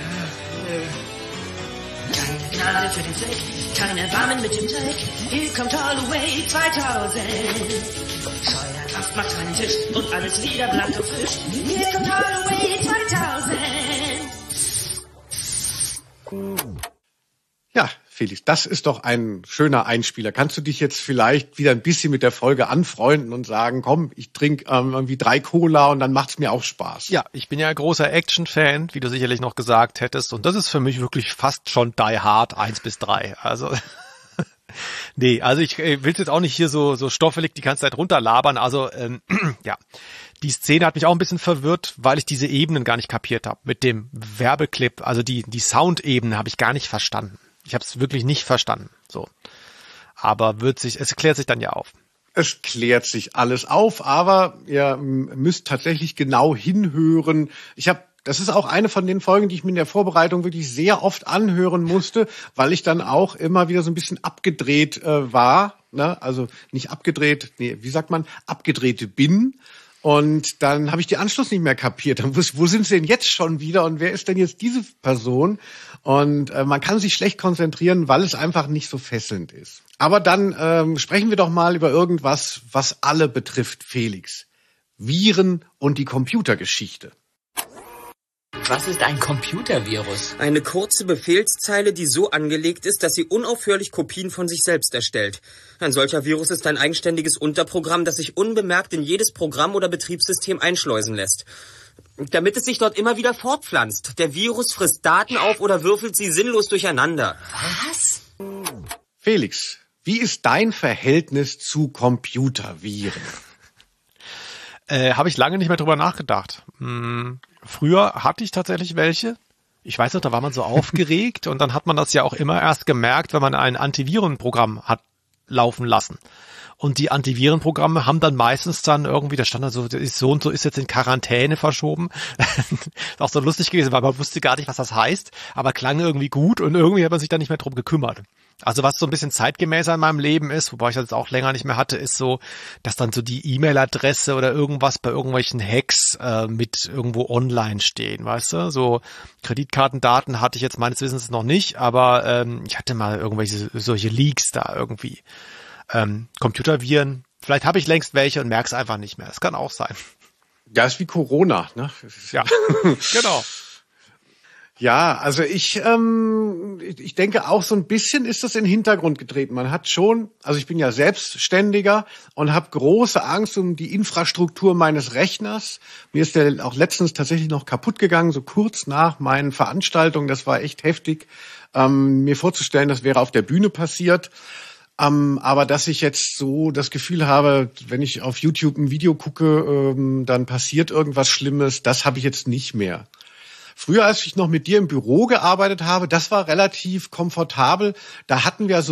Keine Gnade für den Fleck, keine Erbarmen mit dem Dreck. Hier kommt Holloway zweitausend. Scheuerkraft macht meinen Tisch und alles wieder blank und frisch. Hier kommt Holloway zweitausend. Ja, Felix, das ist doch ein schöner Einspieler. Kannst du dich jetzt vielleicht wieder ein bisschen mit der Folge anfreunden und sagen, komm, ich trinke ähm, irgendwie drei Cola und dann macht's mir auch Spaß? Ja, ich bin ja ein großer Action-Fan, wie du sicherlich noch gesagt hättest. Und das ist für mich wirklich fast schon Die Hard eins bis drei. Also nee, also ich äh, will jetzt auch nicht hier so so stoffelig die ganze Zeit runterlabern. Also ähm, ja, die Szene hat mich auch ein bisschen verwirrt, weil ich diese Ebenen gar nicht kapiert habe. Mit dem Werbeclip, also die die Soundebene habe ich gar nicht verstanden. Ich habe es wirklich nicht verstanden. So, aber wird sich, es klärt sich dann ja auf. Es klärt sich alles auf, aber ihr müsst tatsächlich genau hinhören. Ich habe, das ist auch eine von den Folgen, die ich mir in der Vorbereitung wirklich sehr oft anhören musste, weil ich dann auch immer wieder so ein bisschen abgedreht äh, war. Ne? Also nicht abgedreht, nee, wie sagt man, abgedreht bin. Und dann habe ich den Anschluss nicht mehr kapiert. Dann wusste, wo sind sie denn jetzt schon wieder und wer ist denn jetzt diese Person? Und äh, man kann sich schlecht konzentrieren, weil es einfach nicht so fesselnd ist. Aber dann ähm, sprechen wir doch mal über irgendwas, was alle betrifft, Felix. Viren und die Computergeschichte. Was ist ein Computervirus? Eine kurze Befehlszeile, die so angelegt ist, dass sie unaufhörlich Kopien von sich selbst erstellt. Ein solcher Virus ist ein eigenständiges Unterprogramm, das sich unbemerkt in jedes Programm oder Betriebssystem einschleusen lässt. Damit es sich dort immer wieder fortpflanzt. Der Virus frisst Daten auf oder würfelt sie sinnlos durcheinander. Was? Felix, wie ist dein Verhältnis zu Computerviren? Äh, habe ich lange nicht mehr drüber nachgedacht. Hm, früher hatte ich tatsächlich welche. Ich weiß noch, da war man so aufgeregt und dann hat man das ja auch immer erst gemerkt, wenn man ein Antivirenprogramm hat laufen lassen. Und die Antivirenprogramme haben dann meistens dann irgendwie, da stand dann so, ist so und so ist jetzt in Quarantäne verschoben. Ist auch so lustig gewesen, weil man wusste gar nicht, was das heißt, aber klang irgendwie gut und irgendwie hat man sich dann nicht mehr drum gekümmert. Also was so ein bisschen zeitgemäßer in meinem Leben ist, wobei ich das auch länger nicht mehr hatte, ist so, dass dann so die E-Mail-Adresse oder irgendwas bei irgendwelchen Hacks äh, mit irgendwo online stehen, weißt du? So Kreditkartendaten hatte ich jetzt meines Wissens noch nicht, aber ähm, ich hatte mal irgendwelche solche Leaks da irgendwie. Ähm, Computerviren, vielleicht habe ich längst welche und merke es einfach nicht mehr. Das kann auch sein. Ja, ist wie Corona, ne? Ja, genau. Ja, also ich, ähm, ich denke auch so ein bisschen ist das in den Hintergrund getreten. Man hat schon, also ich bin ja Selbstständiger und habe große Angst um die Infrastruktur meines Rechners. Mir ist der auch letztens tatsächlich noch kaputt gegangen, so kurz nach meinen Veranstaltungen. Das war echt heftig, ähm, mir vorzustellen, das wäre auf der Bühne passiert. Um, aber dass ich jetzt so das Gefühl habe, wenn ich auf YouTube ein Video gucke, ähm, dann passiert irgendwas Schlimmes, das habe ich jetzt nicht mehr. Früher, als ich noch mit dir im Büro gearbeitet habe, das war relativ komfortabel. Da hatten wir so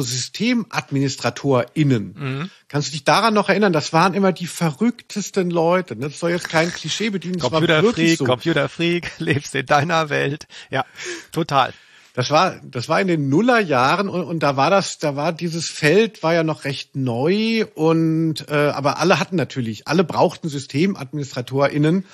SystemadministratorInnen. Mhm. Kannst du dich daran noch erinnern? Das waren immer die verrücktesten Leute. Das soll jetzt kein Klischee bedienen. Computerfreak, so. Computerfreak, lebst in deiner Welt. Ja, total. Das war, das war in den Nullerjahren und, und da war das, da war dieses Feld war ja noch recht neu und äh, aber alle hatten natürlich, alle brauchten SystemadministratorInnen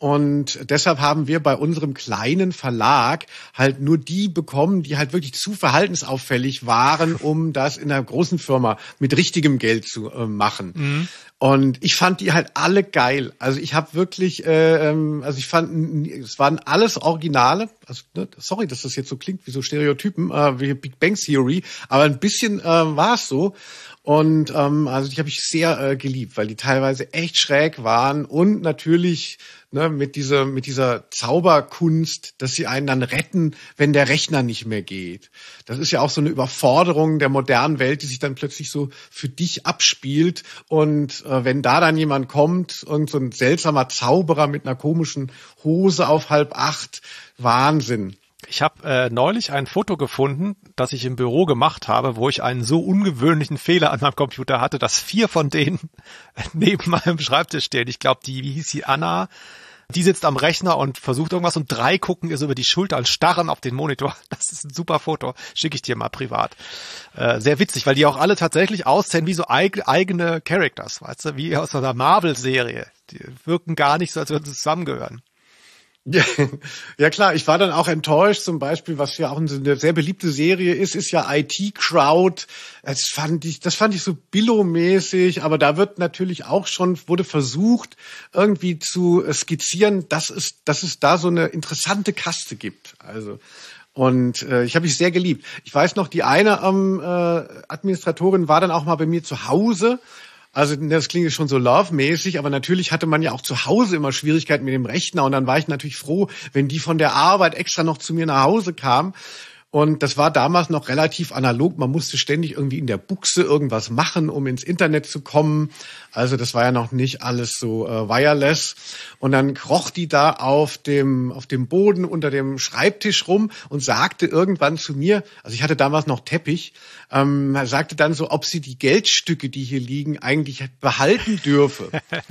und deshalb haben wir bei unserem kleinen Verlag halt nur die bekommen, die halt wirklich zu verhaltensauffällig waren, um das in einer großen Firma mit richtigem Geld zu äh, machen. Mhm. Und ich fand die halt alle geil. Also ich habe wirklich, äh, also ich fand, es waren alles Originale. Also, ne, sorry, dass das jetzt so klingt wie so Stereotypen, äh, wie Big Bang Theory, aber ein bisschen äh, war es so. Und ähm, also die habe ich sehr äh, geliebt, weil die teilweise echt schräg waren und natürlich ne, mit dieser mit dieser Zauberkunst, dass sie einen dann retten, wenn der Rechner nicht mehr geht. Das ist ja auch so eine Überforderung der modernen Welt, die sich dann plötzlich so für dich abspielt. Und äh, wenn da dann jemand kommt und so ein seltsamer Zauberer mit einer komischen Hose auf halb acht, Wahnsinn. Ich habe äh, neulich ein Foto gefunden, das ich im Büro gemacht habe, wo ich einen so ungewöhnlichen Fehler an meinem Computer hatte, dass vier von denen neben meinem Schreibtisch stehen. Ich glaube, die, wie hieß sie, Anna, die sitzt am Rechner und versucht irgendwas und drei gucken ihr so über die Schulter und starren auf den Monitor. Das ist ein super Foto. Schicke ich dir mal privat. Äh, sehr witzig, weil die auch alle tatsächlich aussehen wie so eig- eigene Characters, weißt du, wie aus so einer Marvel-Serie. Die wirken gar nicht so, als würden sie zusammengehören. Ja, ja klar, ich war dann auch enttäuscht, zum Beispiel, was ja auch eine sehr beliebte Serie ist, ist ja I T Crowd. Das fand ich, das fand ich so Billo-mäßig, aber da wird natürlich auch schon, wurde versucht, irgendwie zu skizzieren, dass es, dass es da so eine interessante Kaste gibt. Also, und äh, ich habe mich sehr geliebt. Ich weiß noch, die eine ähm, äh, Administratorin war dann auch mal bei mir zu Hause. Also das klingt schon so love-mäßig, aber natürlich hatte man ja auch zu Hause immer Schwierigkeiten mit dem Rechner und dann war ich natürlich froh, wenn die von der Arbeit extra noch zu mir nach Hause kam. Und das war damals noch relativ analog. Man musste ständig irgendwie in der Buchse irgendwas machen, um ins Internet zu kommen. Also das war ja noch nicht alles so äh, wireless. Und dann kroch die da auf dem auf dem Boden unter dem Schreibtisch rum und sagte irgendwann zu mir, also ich hatte damals noch Teppich, ähm, sagte dann so, ob sie die Geldstücke, die hier liegen, eigentlich behalten dürfe.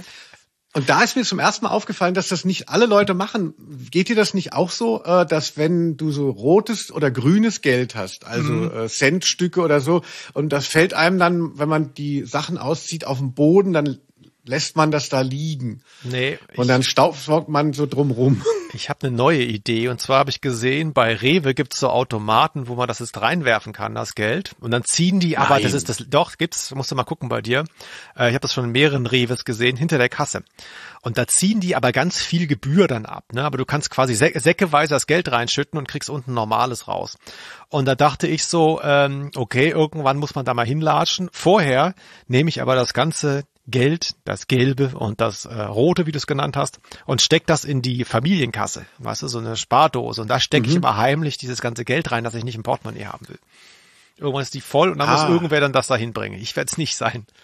Und da ist mir zum ersten Mal aufgefallen, dass das nicht alle Leute machen. Geht dir das nicht auch so, dass wenn du so rotes oder grünes Geld hast, also mhm. Centstücke oder so, und das fällt einem dann, wenn man die Sachen auszieht, auf den Boden, dann lässt man das da liegen. Nee. Und dann staubsaugt man so drumrum. Ich habe eine neue Idee und zwar habe ich gesehen, bei Rewe gibt's so Automaten, wo man das jetzt reinwerfen kann, das Geld. Und dann ziehen die, Nein. aber das ist das, doch, gibt's, musst du mal gucken bei dir. Äh, ich habe das schon in mehreren Rewes gesehen, hinter der Kasse. Und da ziehen die aber ganz viel Gebühr dann ab, ne? Aber du kannst quasi sä- säckeweise das Geld reinschütten und kriegst unten Normales raus. Und da dachte ich so, ähm, okay, irgendwann muss man da mal hinlatschen. Vorher nehme ich aber das ganze Geld, das Gelbe und das äh, Rote, wie du es genannt hast, und steck das in die Familienkasse, weißt du, so eine Spardose. Und da stecke mhm. ich immer heimlich dieses ganze Geld rein, das ich nicht im Portemonnaie haben will. Irgendwann ist die voll und dann ah. muss irgendwer dann das dahin bringen. Ich werde es nicht sein.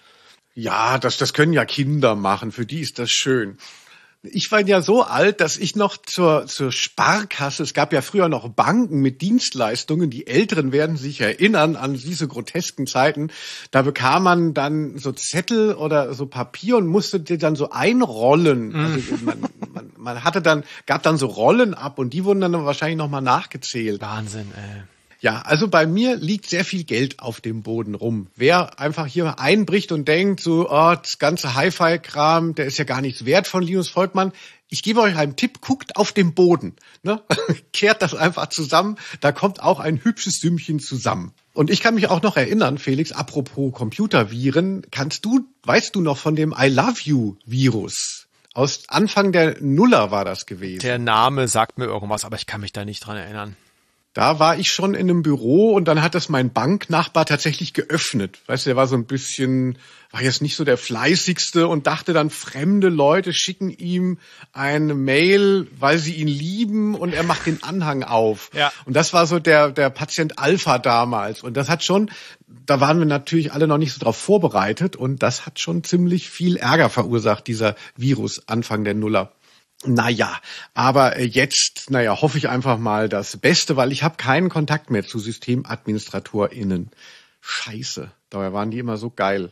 Ja, das, das können ja Kinder machen. Für die ist das schön. Ich war ja so alt, dass ich noch zur, zur Sparkasse, es gab ja früher noch Banken mit Dienstleistungen, die Älteren werden sich erinnern an diese grotesken Zeiten, da bekam man dann so Zettel oder so Papier und musste die dann so einrollen. Mhm. Also man, man, man hatte dann, gab dann so Rollen ab und die wurden dann wahrscheinlich nochmal nachgezählt. Wahnsinn, ey. Ja, also bei mir liegt sehr viel Geld auf dem Boden rum. Wer einfach hier einbricht und denkt, so, oh, das ganze Hi-Fi-Kram, der ist ja gar nichts wert von Linus Volkmann. Ich gebe euch einen Tipp, guckt auf den Boden. Ne? Kehrt das einfach zusammen, da kommt auch ein hübsches Sümmchen zusammen. Und ich kann mich auch noch erinnern, Felix, apropos Computerviren, kannst du, weißt du noch von dem I Love You-Virus? Aus Anfang der Nuller war das gewesen. Der Name sagt mir irgendwas, aber ich kann mich da nicht dran erinnern. Da war ich schon in einem Büro und dann hat das mein Banknachbar tatsächlich geöffnet. Weißt du, der war so ein bisschen, war jetzt nicht so der fleißigste und dachte dann, fremde Leute schicken ihm eine Mail, weil sie ihn lieben und er macht den Anhang auf. Ja. Und das war so der, der Patient Alpha damals. Und das hat schon, da waren wir natürlich alle noch nicht so drauf vorbereitet und das hat schon ziemlich viel Ärger verursacht, dieser Virus Anfang der Nuller. Naja, aber jetzt, naja, hoffe ich einfach mal das Beste, weil ich habe keinen Kontakt mehr zu SystemadministratorInnen. Scheiße, dabei waren die immer so geil.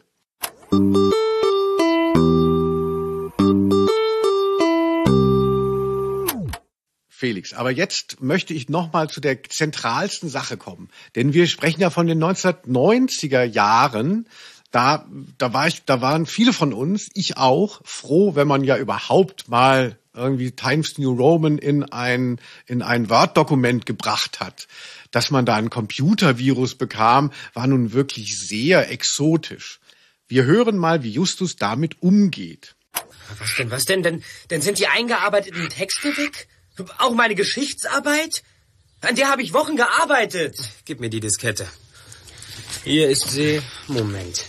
Felix, aber jetzt möchte ich nochmal zu der zentralsten Sache kommen. Denn wir sprechen ja von den neunzehnhundertneunziger Jahren. Da, da war ich, da waren viele von uns, ich auch, froh, wenn man ja überhaupt mal irgendwie Times New Roman in ein, in ein Word-Dokument gebracht hat. Dass man da ein Computervirus bekam, war nun wirklich sehr exotisch. Wir hören mal, wie Justus damit umgeht. Was denn, was denn? Denn, denn sind die eingearbeiteten Texte weg? Auch meine Geschichtsarbeit? An der habe ich Wochen gearbeitet. Gib mir die Diskette. Hier ist sie. Moment.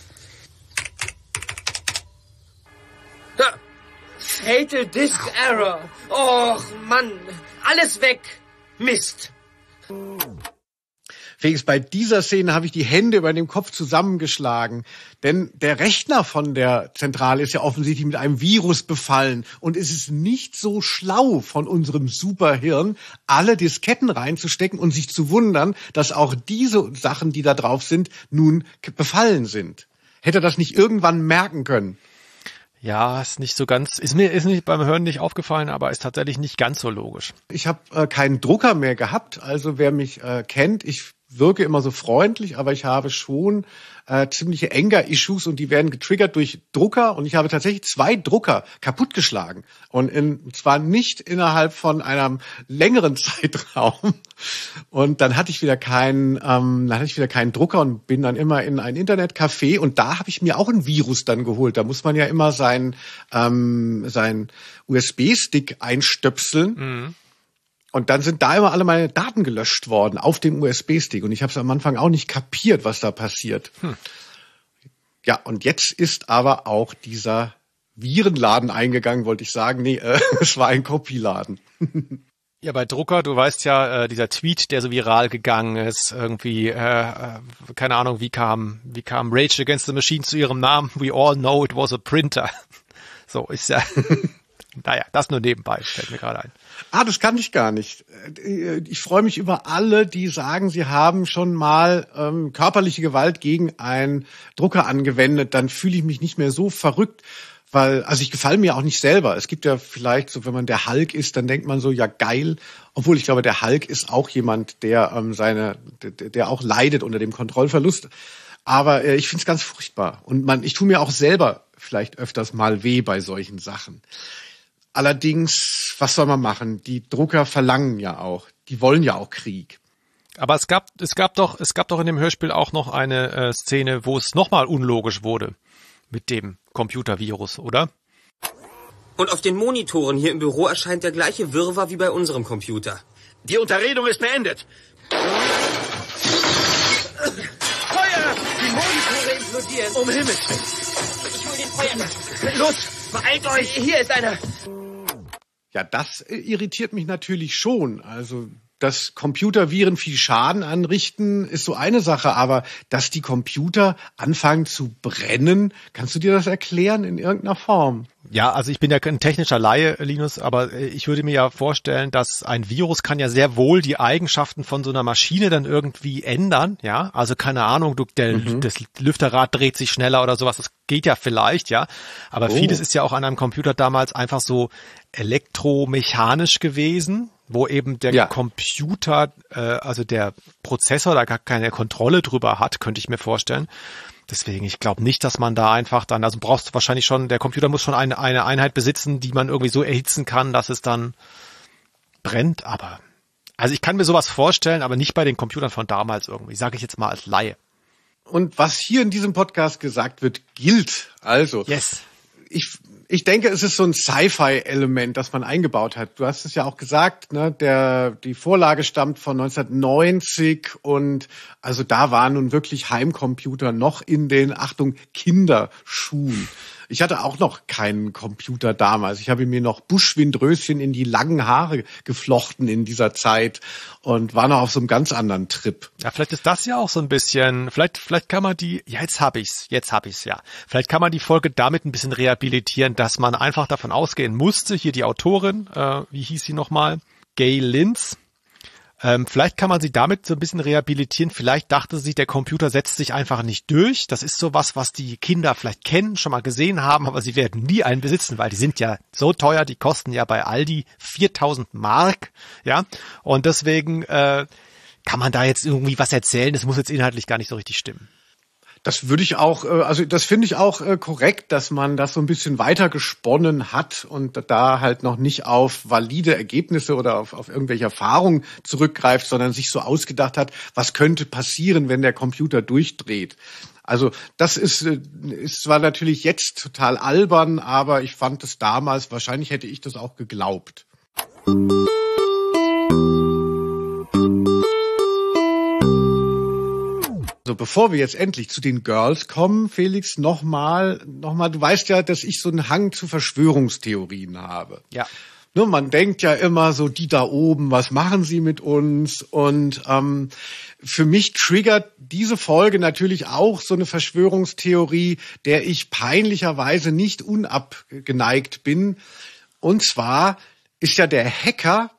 Fatal Disk Error. Och, Mann. Alles weg. Mist. Felix, bei dieser Szene habe ich die Hände über dem Kopf zusammengeschlagen. Denn der Rechner von der Zentrale ist ja offensichtlich mit einem Virus befallen. Und es ist nicht so schlau von unserem Superhirn, alle Disketten reinzustecken und sich zu wundern, dass auch diese Sachen, die da drauf sind, nun befallen sind. Hätte er das nicht irgendwann merken können? Ja, ist nicht so ganz, ist mir ist nicht beim Hören nicht aufgefallen, aber ist tatsächlich nicht ganz so logisch. Ich habe äh, keinen Drucker mehr gehabt, also wer mich äh, kennt, ich wirke immer so freundlich, aber ich habe schon äh, ziemliche Anger-Issues und die werden getriggert durch Drucker und ich habe tatsächlich zwei Drucker kaputtgeschlagen und in, zwar nicht innerhalb von einem längeren Zeitraum und dann hatte ich wieder keinen, ähm, dann hatte ich wieder keinen Drucker und bin dann immer in ein Internetcafé und da habe ich mir auch ein Virus dann geholt. Da muss man ja immer sein ähm, sein U S B-Stick einstöpseln. Mhm. Und dann sind da immer alle meine Daten gelöscht worden auf dem U S B-Stick. Und ich habe es am Anfang auch nicht kapiert, was da passiert. Hm. Ja, und jetzt ist aber auch dieser Virenladen eingegangen, wollte ich sagen. Nee, äh, es war ein Kopieladen. Ja, bei Drucker, du weißt ja, äh, dieser Tweet, der so viral gegangen ist, irgendwie, äh, äh, keine Ahnung, wie kam, wie kam Rage Against the Machine zu ihrem Namen? We all know it was a printer. So, ist ja... Naja, das nur nebenbei, fällt mir gerade ein. Ah, das kann ich gar nicht. Ich freue mich über alle, die sagen, sie haben schon mal ähm, körperliche Gewalt gegen einen Drucker angewendet. Dann fühle ich mich nicht mehr so verrückt, weil, also ich gefalle mir auch nicht selber. Es gibt ja vielleicht so, wenn man der Hulk ist, dann denkt man so, ja geil. Obwohl ich glaube, der Hulk ist auch jemand, der ähm, seine, der, der auch leidet unter dem Kontrollverlust. Aber äh, ich finde es ganz furchtbar. Und man, ich tue mir auch selber vielleicht öfters mal weh bei solchen Sachen. Allerdings, was soll man machen? Die Drucker verlangen ja auch, die wollen ja auch Krieg. Aber es gab, es gab doch, es gab doch in dem Hörspiel auch noch eine äh, Szene, wo es nochmal unlogisch wurde mit dem Computervirus, oder? Und auf den Monitoren hier im Büro erscheint der gleiche Wirrwarr wie bei unserem Computer. Die Unterredung ist beendet. Feuer! Die Monitore implodieren. Um Himmels Willen. Ich hol den Feuerwehr. Los, beeilt euch. Hier ist einer. Ja, das irritiert mich natürlich schon. Also dass Computerviren viel Schaden anrichten, ist so eine Sache, aber dass die Computer anfangen zu brennen, kannst du dir das erklären in irgendeiner Form? Ja, also ich bin ja ein technischer Laie, Linus, aber ich würde mir ja vorstellen, dass ein Virus kann ja sehr wohl die Eigenschaften von so einer Maschine dann irgendwie ändern, ja, also keine Ahnung, du, der, mhm. das Lüfterrad dreht sich schneller oder sowas, das geht ja vielleicht, ja, aber oh. vieles ist ja auch an einem Computer damals einfach so elektromechanisch gewesen, wo eben der ja. Computer, äh, also der Prozessor da gar keine Kontrolle drüber hat, könnte ich mir vorstellen. Deswegen, ich glaube nicht, dass man da einfach dann, also brauchst du wahrscheinlich schon, der Computer muss schon eine, eine Einheit besitzen, die man irgendwie so erhitzen kann, dass es dann brennt, aber, also ich kann mir sowas vorstellen, aber nicht bei den Computern von damals irgendwie, sage ich jetzt mal als Laie. Und was hier in diesem Podcast gesagt wird, gilt. Also, yes. ich Ich denke, es ist so ein Sci-Fi-Element, das man eingebaut hat. Du hast es ja auch gesagt, ne? Der, die Vorlage stammt von neunzehnhundertneunzig und also da waren nun wirklich Heimcomputer noch in den, Achtung, Kinderschuhen. Ich hatte auch noch keinen Computer damals. Ich habe mir noch Buschwindröschen in die langen Haare geflochten in dieser Zeit und war noch auf so einem ganz anderen Trip. Ja, vielleicht ist das ja auch so ein bisschen, vielleicht vielleicht kann man die, ja, jetzt hab ich's, jetzt hab ich's, ja. Vielleicht kann man die Folge damit ein bisschen rehabilitieren, dass man einfach davon ausgehen musste, hier die Autorin, äh, wie hieß sie nochmal? Gay Linz. Ähm, vielleicht kann man sie damit so ein bisschen rehabilitieren. Vielleicht dachte sie, der Computer setzt sich einfach nicht durch. Das ist sowas, was die Kinder vielleicht kennen, schon mal gesehen haben, aber sie werden nie einen besitzen, weil die sind ja so teuer, die kosten ja bei Aldi viertausend Mark, ja. Und deswegen äh, kann man da jetzt irgendwie was erzählen. Das muss jetzt inhaltlich gar nicht so richtig stimmen. Das würde ich auch, also das finde ich auch korrekt, dass man das so ein bisschen weiter gesponnen hat und da halt noch nicht auf valide Ergebnisse oder auf, auf irgendwelche Erfahrungen zurückgreift, sondern sich so ausgedacht hat, was könnte passieren, wenn der Computer durchdreht. Also das ist, ist zwar natürlich jetzt total albern, aber ich fand es damals, wahrscheinlich hätte ich das auch geglaubt. Also bevor wir jetzt endlich zu den Girls kommen, Felix, nochmal, nochmal, du weißt ja, dass ich so einen Hang zu Verschwörungstheorien habe. Ja. Ne, man denkt ja immer so, die da oben, was machen sie mit uns? Und ähm, für mich triggert diese Folge natürlich auch so eine Verschwörungstheorie, der ich peinlicherweise nicht unabgeneigt bin. Und zwar ist ja der Hacker,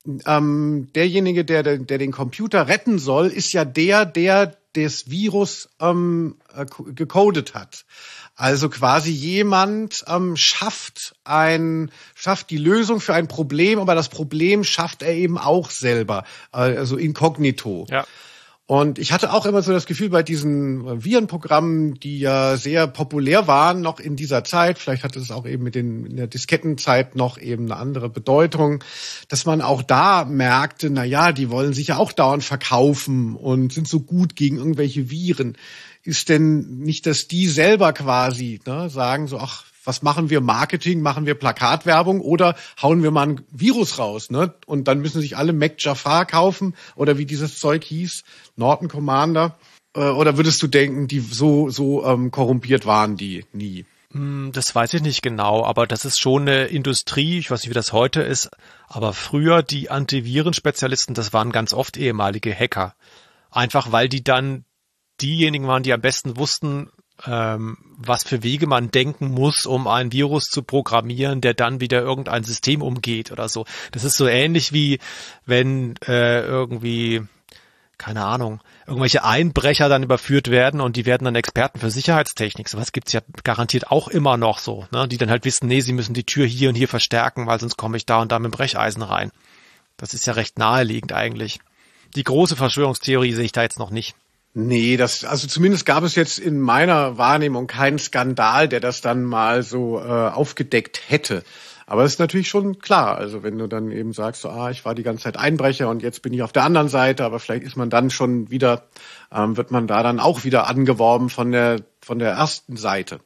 ähm, derjenige, der, der den Computer retten soll, ist ja der, der das Virus ähm, gecodet hat. Also quasi jemand ähm, schafft ein schafft die Lösung für ein Problem, aber das Problem schafft er eben auch selber, also inkognito. Ja. Und ich hatte auch immer so das Gefühl bei diesen Virenprogrammen, die ja sehr populär waren noch in dieser Zeit, vielleicht hatte es auch eben mit den in der Diskettenzeit noch eben eine andere Bedeutung, dass man auch da merkte, na ja, die wollen sich ja auch dauernd verkaufen und sind so gut gegen irgendwelche Viren. Ist denn nicht, dass die selber quasi ne, sagen so, ach, was machen wir? Marketing, machen wir Plakatwerbung oder hauen wir mal ein Virus raus, ne? Und dann müssen sich alle Mac Jafar kaufen oder wie dieses Zeug hieß, Norton Commander. Äh, oder würdest du denken, die so so ähm, korrumpiert waren die nie? Das weiß ich nicht genau, aber das ist schon eine Industrie, ich weiß nicht, wie das heute ist, aber früher die Antivirenspezialisten, das waren ganz oft ehemalige Hacker. Einfach weil die dann diejenigen waren, die am besten wussten, ähm, was für Wege man denken muss, um ein Virus zu programmieren, der dann wieder irgendein System umgeht oder so. Das ist so ähnlich wie wenn äh, irgendwie, keine Ahnung, irgendwelche Einbrecher dann überführt werden und die werden dann Experten für Sicherheitstechnik. Sowas gibt's ja garantiert auch immer noch so, ne? Die dann halt wissen, nee, sie müssen die Tür hier und hier verstärken, weil sonst komme ich da und da mit dem Brecheisen rein. Das ist ja recht naheliegend eigentlich. Die große Verschwörungstheorie sehe ich da jetzt noch nicht. Nee, das, also zumindest gab es jetzt in meiner Wahrnehmung keinen Skandal, der das dann mal so äh, aufgedeckt hätte. Aber es ist natürlich schon klar, also wenn du dann eben sagst, so, ah, ich war die ganze Zeit Einbrecher und jetzt bin ich auf der anderen Seite, aber vielleicht ist man dann schon wieder, ähm, wird man da dann auch wieder angeworben von der von der ersten Seite.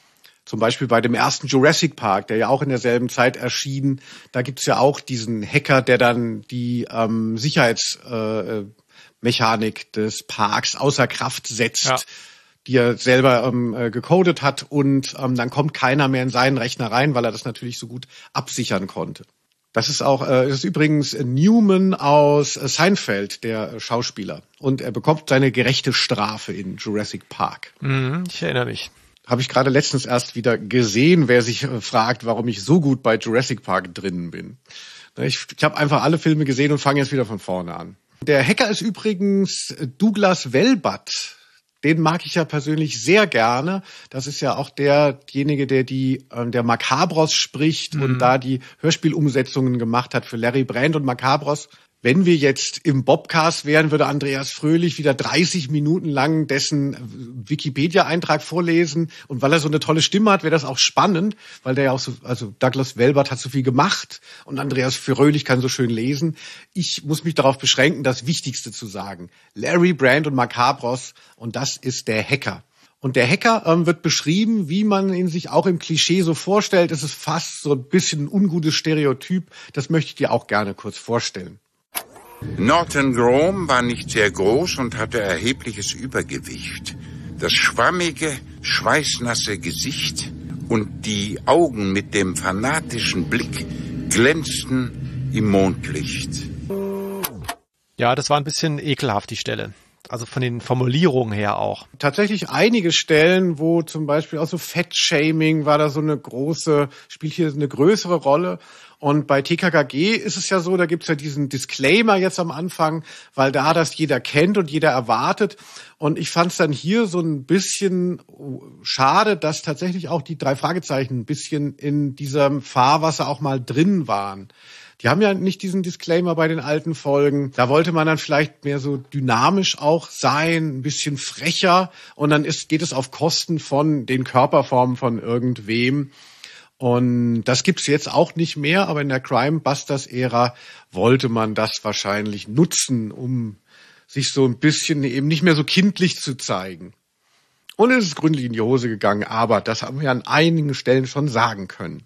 Zum Beispiel bei dem ersten Jurassic Park, der ja auch in derselben Zeit erschien, da gibt's ja auch diesen Hacker, der dann die ähm, Sicherheits äh, Mechanik des Parks außer Kraft setzt, ja. die er selber ähm, äh, gecodet hat und ähm, dann kommt keiner mehr in seinen Rechner rein, weil er das natürlich so gut absichern konnte. Das ist auch, äh, das ist übrigens Newman aus äh, Seinfeld, der äh, Schauspieler. Und er bekommt seine gerechte Strafe in Jurassic Park. Mhm, ich erinnere mich. Habe ich gerade letztens erst wieder gesehen, wer sich äh, fragt, warum ich so gut bei Jurassic Park drinnen bin. Ich, ich habe einfach alle Filme gesehen und fange jetzt wieder von vorne an. Der Hacker ist übrigens Douglas Welbatt. Den mag ich ja persönlich sehr gerne. Das ist ja auch derjenige, der die äh, der Macabros spricht mhm. und da die Hörspielumsetzungen gemacht hat für Larry Brand und Macabros. Wenn wir jetzt im Bobcast wären, würde Andreas Fröhlich wieder dreißig Minuten lang dessen Wikipedia-Eintrag vorlesen. Und weil er so eine tolle Stimme hat, wäre das auch spannend, weil der ja auch so, also Douglas Welbatt hat so viel gemacht und Andreas Fröhlich kann so schön lesen. Ich muss mich darauf beschränken, das Wichtigste zu sagen. Larry Brand und Macabros, und das ist der Hacker. Und der Hacker ähm, wird beschrieben, wie man ihn sich auch im Klischee so vorstellt. Es ist fast so ein bisschen ein ungutes Stereotyp. Das möchte ich dir auch gerne kurz vorstellen. Norton Grom war nicht sehr groß und hatte erhebliches Übergewicht. Das schwammige, schweißnasse Gesicht und die Augen mit dem fanatischen Blick glänzten im Mondlicht. Ja, das war ein bisschen ekelhaft, die Stelle. Also von den Formulierungen her auch. Tatsächlich einige Stellen, wo zum Beispiel auch so Fettshaming war da so eine große, spielt hier eine größere Rolle. Und bei T K K G ist es ja so, da gibt's ja diesen Disclaimer jetzt am Anfang, weil da das jeder kennt und jeder erwartet. Und ich fand es dann hier so ein bisschen schade, dass tatsächlich auch die drei Fragezeichen ein bisschen in diesem Fahrwasser auch mal drin waren. Die haben ja nicht diesen Disclaimer bei den alten Folgen. Da wollte man dann vielleicht mehr so dynamisch auch sein, ein bisschen frecher. Und dann ist, geht es auf Kosten von den Körperformen von irgendwem. Und das gibt's jetzt auch nicht mehr, aber in der Crime-Busters-Ära wollte man das wahrscheinlich nutzen, um sich so ein bisschen eben nicht mehr so kindlich zu zeigen. Und es ist gründlich in die Hose gegangen, aber das haben wir an einigen Stellen schon sagen können.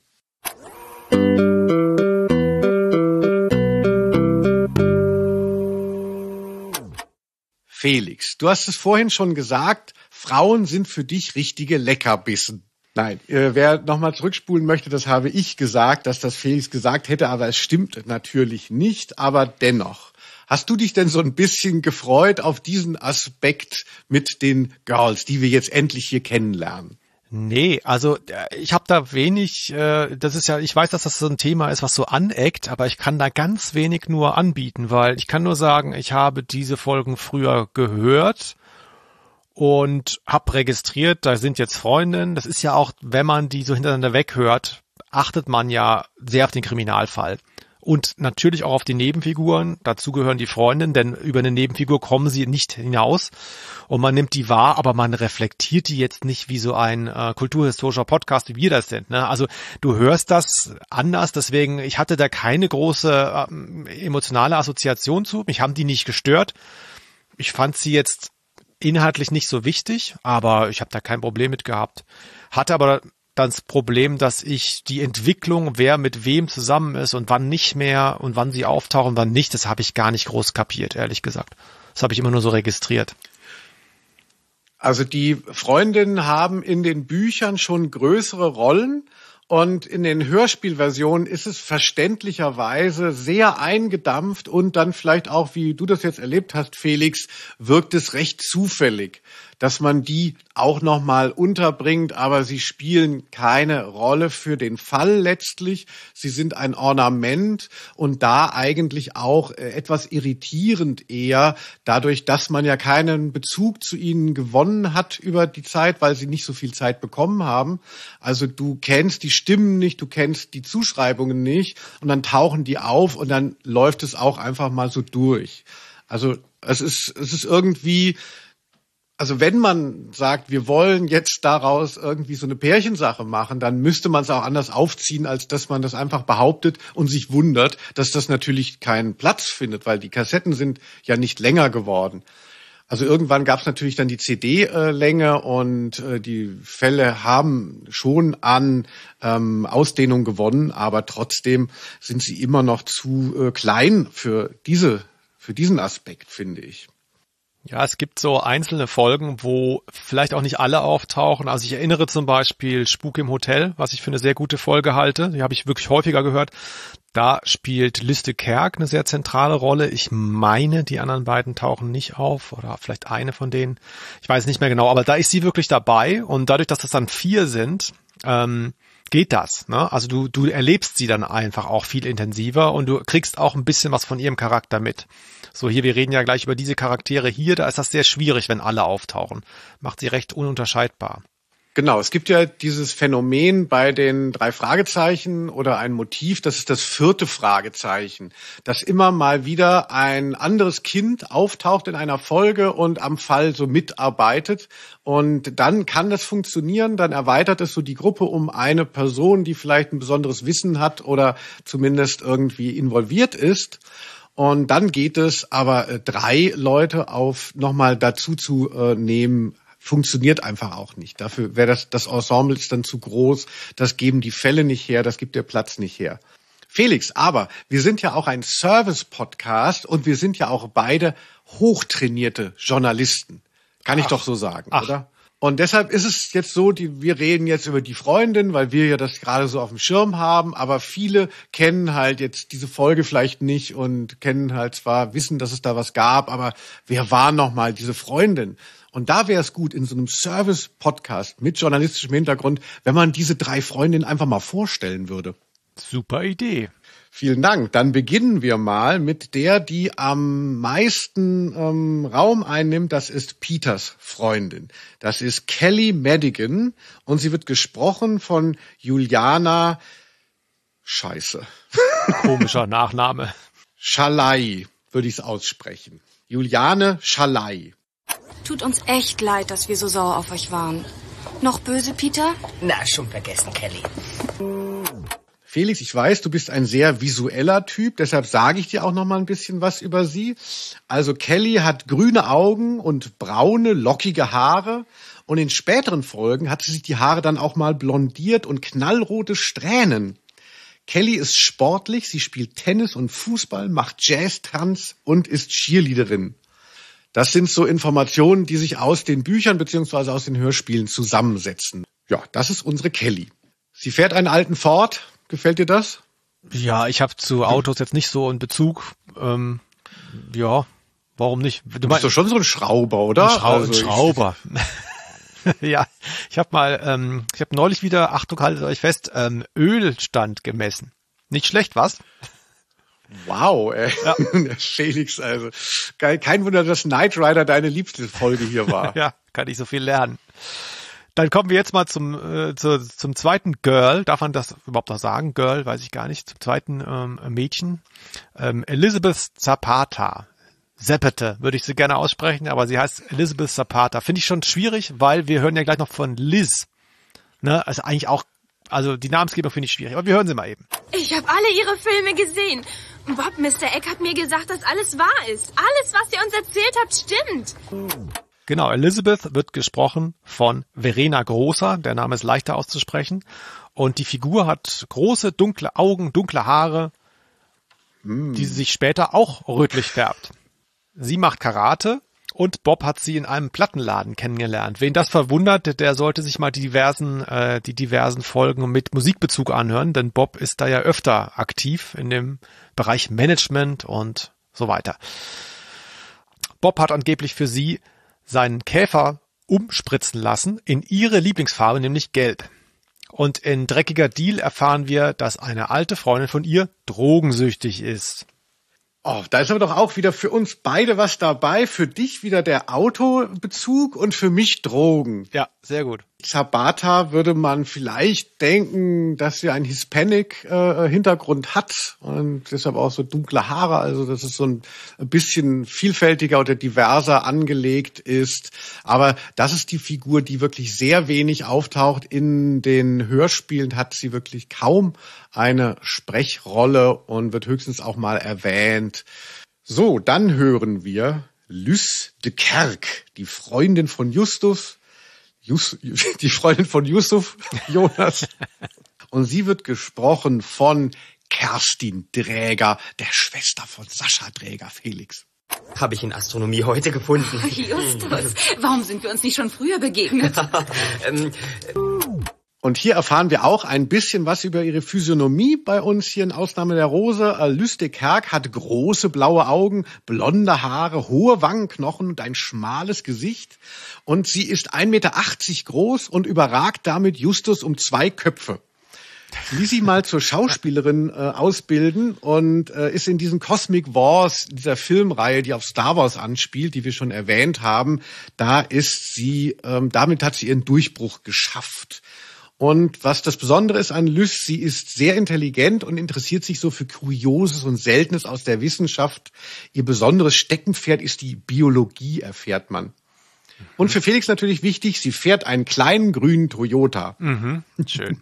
Felix, du hast es vorhin schon gesagt, Frauen sind für dich richtige Leckerbissen. Nein, äh, wer nochmal zurückspulen möchte, das habe ich gesagt, dass das Felix gesagt hätte, aber es stimmt natürlich nicht, aber dennoch. Hast du dich denn so ein bisschen gefreut auf diesen Aspekt mit den Girls, die wir jetzt endlich hier kennenlernen? Nee, also ich habe da wenig, äh, das ist ja, ich weiß, dass das so ein Thema ist, was so aneckt, aber ich kann da ganz wenig nur anbieten, weil ich kann nur sagen, ich habe diese Folgen früher gehört und habe registriert, da sind jetzt Freundinnen. Das ist ja auch, wenn man die so hintereinander weghört, achtet man ja sehr auf den Kriminalfall. Und natürlich auch auf die Nebenfiguren. Dazu gehören die Freundinnen, denn über eine Nebenfigur kommen sie nicht hinaus. Und man nimmt die wahr, aber man reflektiert die jetzt nicht wie so ein äh, kulturhistorischer Podcast, wie wir das sind. Ne? Also du hörst das anders, deswegen, ich hatte da keine große äh, emotionale Assoziation zu. Mich haben die nicht gestört. Ich fand sie jetzt inhaltlich nicht so wichtig, aber ich habe da kein Problem mit gehabt. Hatte aber das Problem, dass ich die Entwicklung, wer mit wem zusammen ist und wann nicht mehr und wann sie auftauchen, wann nicht, das habe ich gar nicht groß kapiert, ehrlich gesagt. Das habe ich immer nur so registriert. Also die Freundinnen haben in den Büchern schon größere Rollen und in den Hörspielversionen ist es verständlicherweise sehr eingedampft und dann vielleicht auch, wie du das jetzt erlebt hast, Felix, wirkt es recht zufällig, dass man die auch nochmal unterbringt, aber sie spielen keine Rolle für den Fall letztlich. Sie sind ein Ornament und da eigentlich auch etwas irritierend eher, dadurch, dass man ja keinen Bezug zu ihnen gewonnen hat über die Zeit, weil sie nicht so viel Zeit bekommen haben. Also du kennst die Stimmen nicht, du kennst die Zuschreibungen nicht und dann tauchen die auf und dann läuft es auch einfach mal so durch. Also es ist, es ist irgendwie... Also wenn man sagt, wir wollen jetzt daraus irgendwie so eine Pärchensache machen, dann müsste man es auch anders aufziehen, als dass man das einfach behauptet und sich wundert, dass das natürlich keinen Platz findet, weil die Kassetten sind ja nicht länger geworden. Also irgendwann gab es natürlich dann die C D-Länge und äh, die Fälle haben schon an ähm, Ausdehnung gewonnen, aber trotzdem sind sie immer noch zu äh, klein für diese, für diesen Aspekt, finde ich. Ja, es gibt so einzelne Folgen, wo vielleicht auch nicht alle auftauchen. Also ich erinnere zum Beispiel Spuk im Hotel, was ich für eine sehr gute Folge halte. Die habe ich wirklich häufiger gehört. Da spielt Liz de Kerk eine sehr zentrale Rolle. Ich meine, die anderen beiden tauchen nicht auf oder vielleicht eine von denen. Ich weiß nicht mehr genau, aber da ist sie wirklich dabei. Und dadurch, dass das dann vier sind, ähm, geht das. Ne? Also du, du erlebst sie dann einfach auch viel intensiver und du kriegst auch ein bisschen was von ihrem Charakter mit. So, hier, wir reden ja gleich über diese Charaktere hier, da ist das sehr schwierig, wenn alle auftauchen. Macht sie recht ununterscheidbar. Genau, es gibt ja dieses Phänomen bei den drei Fragezeichen oder ein Motiv, das ist das vierte Fragezeichen, dass immer mal wieder ein anderes Kind auftaucht in einer Folge und am Fall so mitarbeitet. Und dann kann das funktionieren, dann erweitert es so die Gruppe um eine Person, die vielleicht ein besonderes Wissen hat oder zumindest irgendwie involviert ist. Und dann geht es aber äh, drei Leute auf nochmal dazu zu äh, nehmen, funktioniert einfach auch nicht. Dafür wäre das, das Ensemble ist dann zu groß, das geben die Fälle nicht her, das gibt der Platz nicht her. Felix, aber wir sind ja auch ein Service-Podcast und wir sind ja auch beide hochtrainierte Journalisten. Kann ich ach, doch so sagen, ach. oder? Und deshalb ist es jetzt so, die, wir reden jetzt über die Freundin, weil wir ja das gerade so auf dem Schirm haben, aber viele kennen halt jetzt diese Folge vielleicht nicht und kennen halt zwar, wissen, dass es da was gab, aber wer war nochmal diese Freundin? Und da wäre es gut, in so einem Service-Podcast mit journalistischem Hintergrund, wenn man diese drei Freundinnen einfach mal vorstellen würde. Super Idee. Vielen Dank. Dann beginnen wir mal mit der, die am meisten ähm, Raum einnimmt. Das ist Peters Freundin. Das ist Kelly Madigan und sie wird gesprochen von Juliana Scheiße. Komischer Nachname. Schalai würde ich es aussprechen. Juliane Schalai. Tut uns echt leid, dass wir so sauer auf euch waren. Noch böse, Peter? Na, schon vergessen, Kelly. Felix, ich weiß, du bist ein sehr visueller Typ, deshalb sage ich dir auch noch mal ein bisschen was über sie. Also Kelly hat grüne Augen und braune, lockige Haare und in späteren Folgen hat sie sich die Haare dann auch mal blondiert und knallrote Strähnen. Kelly ist sportlich, sie spielt Tennis und Fußball, macht Jazz-Tanz und ist Cheerleaderin. Das sind so Informationen, die sich aus den Büchern beziehungsweise aus den Hörspielen zusammensetzen. Ja, das ist unsere Kelly. Sie fährt einen alten Ford. Gefällt dir das? Ja, ich habe zu Autos jetzt nicht so einen Bezug. Ähm, ja, warum nicht? Du, du bist doch schon so ein Schrauber, oder? Ein, Schrau also ein Schrauber. Ja, ich habe mal, ähm, ich habe neulich wieder, Achtung, haltet euch fest, ähm, Ölstand gemessen. Nicht schlecht, was? Wow, ey. Ja. Felix, also kein, kein Wunder, dass Knight Rider deine liebste Folge hier war. Ja, kann ich so viel lernen. Dann kommen wir jetzt mal zum äh, zu, zum zweiten Girl. Darf man das überhaupt noch sagen? Girl, weiß ich gar nicht. Zum zweiten ähm, Mädchen. Ähm, Elizabeth Zapata. Zapata würde ich sie gerne aussprechen, aber sie heißt Elizabeth Zapata. Finde ich schon schwierig, weil wir hören ja gleich noch von Liz. Ne? Also eigentlich auch, also die Namensgebung finde ich schwierig, aber wir hören sie mal eben. Ich habe alle ihre Filme gesehen. Bob, Mister Eck hat mir gesagt, dass alles wahr ist. Alles, was ihr uns erzählt habt, stimmt. Genau, Elizabeth wird gesprochen von Verena Großer, der Name ist leichter auszusprechen. Und die Figur hat große, dunkle Augen, dunkle Haare, mm. die sich später auch rötlich färbt. Sie macht Karate und Bob hat sie in einem Plattenladen kennengelernt. Wen das verwundert, der sollte sich mal die diversen, äh, die diversen Folgen mit Musikbezug anhören, denn Bob ist da ja öfter aktiv in dem Bereich Management und so weiter. Bob hat angeblich für sie seinen Käfer umspritzen lassen in ihre Lieblingsfarbe, nämlich Gelb. Und in Dreckiger Deal erfahren wir, dass eine alte Freundin von ihr drogensüchtig ist. Oh, da ist aber doch auch wieder für uns beide was dabei. Für dich wieder der Autobezug und für mich Drogen. Ja, sehr gut. Zapata würde man vielleicht denken, dass sie einen Hispanic-Hintergrund äh, hat und deshalb auch so dunkle Haare, also dass es so ein bisschen vielfältiger oder diverser angelegt ist. Aber das ist die Figur, die wirklich sehr wenig auftaucht. In den Hörspielen hat sie wirklich kaum eine Sprechrolle und wird höchstens auch mal erwähnt. So, dann hören wir Liz de Kerk, die Freundin von Justus. Just, die Freundin von Yusuf, Jonas. Und sie wird gesprochen von Kerstin Dräger, der Schwester von Sascha Dräger, Felix. Habe ich in Astronomie heute gefunden. Oh, Justus, warum sind wir uns nicht schon früher begegnet? ähm, Und hier erfahren wir auch ein bisschen was über ihre Physiognomie bei uns hier in Ausnahme der Rose. Luce de Kerck hat große blaue Augen, blonde Haare, hohe Wangenknochen und ein schmales Gesicht. Und sie ist ein Meter achtzig groß und überragt damit Justus um zwei Köpfe. Ließ sie mal zur Schauspielerin äh, ausbilden und äh, ist in diesen Cosmic Wars, dieser Filmreihe, die auf Star Wars anspielt, die wir schon erwähnt haben, da ist sie, ähm, damit hat sie ihren Durchbruch geschafft. Und was das Besondere ist an Luce, sie ist sehr intelligent und interessiert sich so für Kurioses und Seltenes aus der Wissenschaft. Ihr besonderes Steckenpferd ist die Biologie, erfährt man. Und für Felix natürlich wichtig, sie fährt einen kleinen grünen Toyota. Mhm. Schön.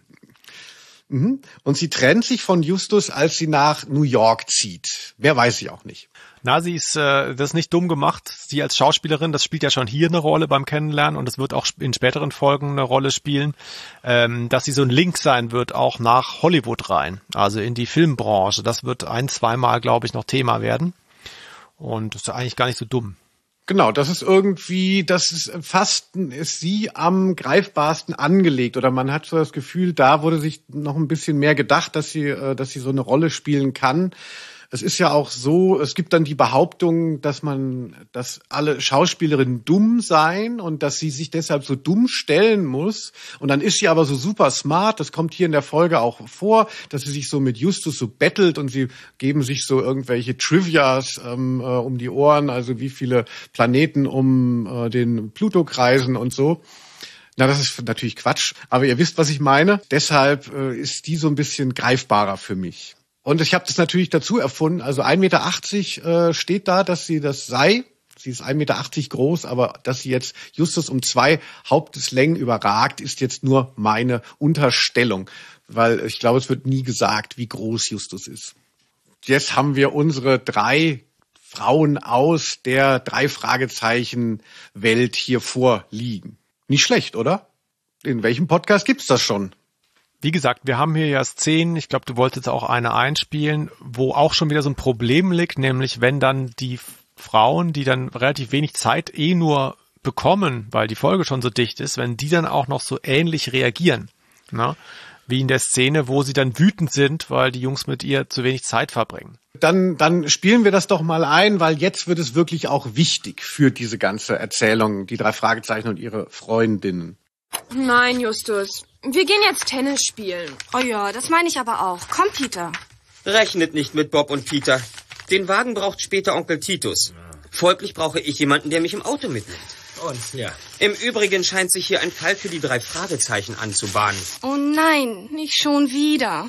Und sie trennt sich von Justus, als sie nach New York zieht. Wer weiß sie auch nicht. Na, sie ist äh, das ist nicht dumm gemacht. Sie als Schauspielerin, das spielt ja schon hier eine Rolle beim Kennenlernen und es wird auch in späteren Folgen eine Rolle spielen, ähm, dass sie so ein Link sein wird, auch nach Hollywood rein, also in die Filmbranche. Das wird ein-, zweimal, glaube ich, noch Thema werden. Und das ist eigentlich gar nicht so dumm. Genau, das ist irgendwie, das ist fast, ist sie am greifbarsten angelegt oder man hat so das Gefühl, da wurde sich noch ein bisschen mehr gedacht, dass sie, dass sie so eine Rolle spielen kann. Es ist ja auch so, es gibt dann die Behauptung, dass man, dass alle Schauspielerinnen dumm seien und dass sie sich deshalb so dumm stellen muss. Und dann ist sie aber so super smart. Das kommt hier in der Folge auch vor, dass sie sich so mit Justus so bettelt und sie geben sich so irgendwelche Trivias ähm, äh, um die Ohren, also wie viele Planeten um äh, den Pluto kreisen und so. Na, das ist natürlich Quatsch, aber ihr wisst, was ich meine. Deshalb äh, ist die so ein bisschen greifbarer für mich. Und ich habe das natürlich dazu erfunden, also ein Meter achtzig äh, steht da, dass sie das sei. Sie ist ein Meter achtzig groß, aber dass sie jetzt Justus um zwei Haupteslängen überragt, ist jetzt nur meine Unterstellung. Weil ich glaube, es wird nie gesagt, wie groß Justus ist. Jetzt haben wir unsere drei Frauen aus der Drei-Fragezeichen-Welt hier vorliegen. Nicht schlecht, oder? In welchem Podcast gibt's das schon? Wie gesagt, wir haben hier ja Szenen, ich glaube, du wolltest auch eine einspielen, wo auch schon wieder so ein Problem liegt, nämlich wenn dann die Frauen, die dann relativ wenig Zeit eh nur bekommen, weil die Folge schon so dicht ist, wenn die dann auch noch so ähnlich reagieren, ne? Wie in der Szene, wo sie dann wütend sind, weil die Jungs mit ihr zu wenig Zeit verbringen. Dann, dann spielen wir das doch mal ein, weil jetzt wird es wirklich auch wichtig für diese ganze Erzählung, die drei Fragezeichen und ihre Freundinnen. Nein, Justus. Wir gehen jetzt Tennis spielen. Oh ja, das meine ich aber auch. Komm, Peter. Rechnet nicht mit Bob und Peter. Den Wagen braucht später Onkel Titus. Folglich brauche ich jemanden, der mich im Auto mitnimmt. Und, ja. Im Übrigen scheint sich hier ein Fall für die drei Fragezeichen anzubahnen. Oh nein, nicht schon wieder.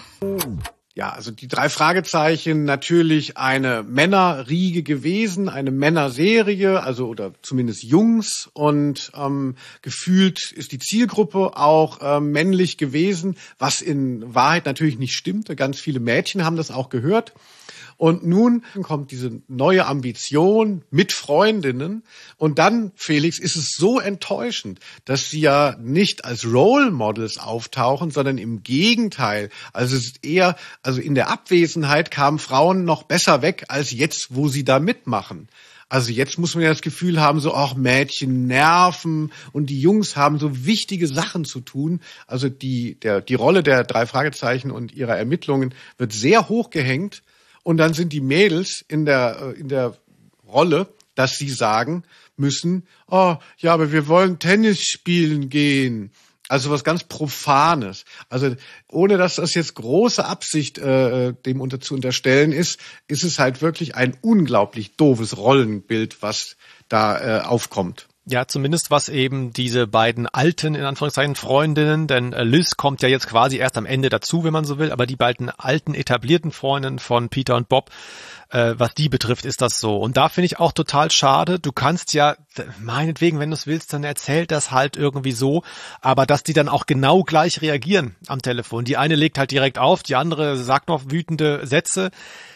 Ja, also die drei Fragezeichen, natürlich eine Männerriege gewesen, eine Männerserie, also oder zumindest Jungs und ähm, gefühlt ist die Zielgruppe auch ähm, männlich gewesen, was in Wahrheit natürlich nicht stimmte. Ganz viele Mädchen haben das auch gehört. Und nun kommt diese neue Ambition mit Freundinnen. Und dann, Felix, ist es so enttäuschend, dass sie ja nicht als Role Models auftauchen, sondern im Gegenteil. Also es ist eher, also in der Abwesenheit kamen Frauen noch besser weg als jetzt, wo sie da mitmachen. Also jetzt muss man ja das Gefühl haben, so, ach, Mädchen nerven und die Jungs haben so wichtige Sachen zu tun. Also die, der, die Rolle der drei Fragezeichen und ihrer Ermittlungen wird sehr hoch gehängt. Und dann sind die Mädels in der, in der Rolle, dass sie sagen müssen, oh, ja, aber wir wollen Tennis spielen gehen. Also was ganz Profanes. Also ohne dass das jetzt große Absicht äh, dem unter zu unterstellen ist, ist es halt wirklich ein unglaublich doofes Rollenbild, was da äh, aufkommt. Ja, zumindest was eben diese beiden alten, in Anführungszeichen, Freundinnen, denn äh, Liz kommt ja jetzt quasi erst am Ende dazu, wenn man so will, aber die beiden alten, etablierten Freundinnen von Peter und Bob, äh, was die betrifft, ist das so. Und da finde ich auch total schade, du kannst ja, meinetwegen, wenn du es willst, dann erzählt das halt irgendwie so, aber dass die dann auch genau gleich reagieren am Telefon. Die eine legt halt direkt auf, die andere sagt noch wütende Sätze.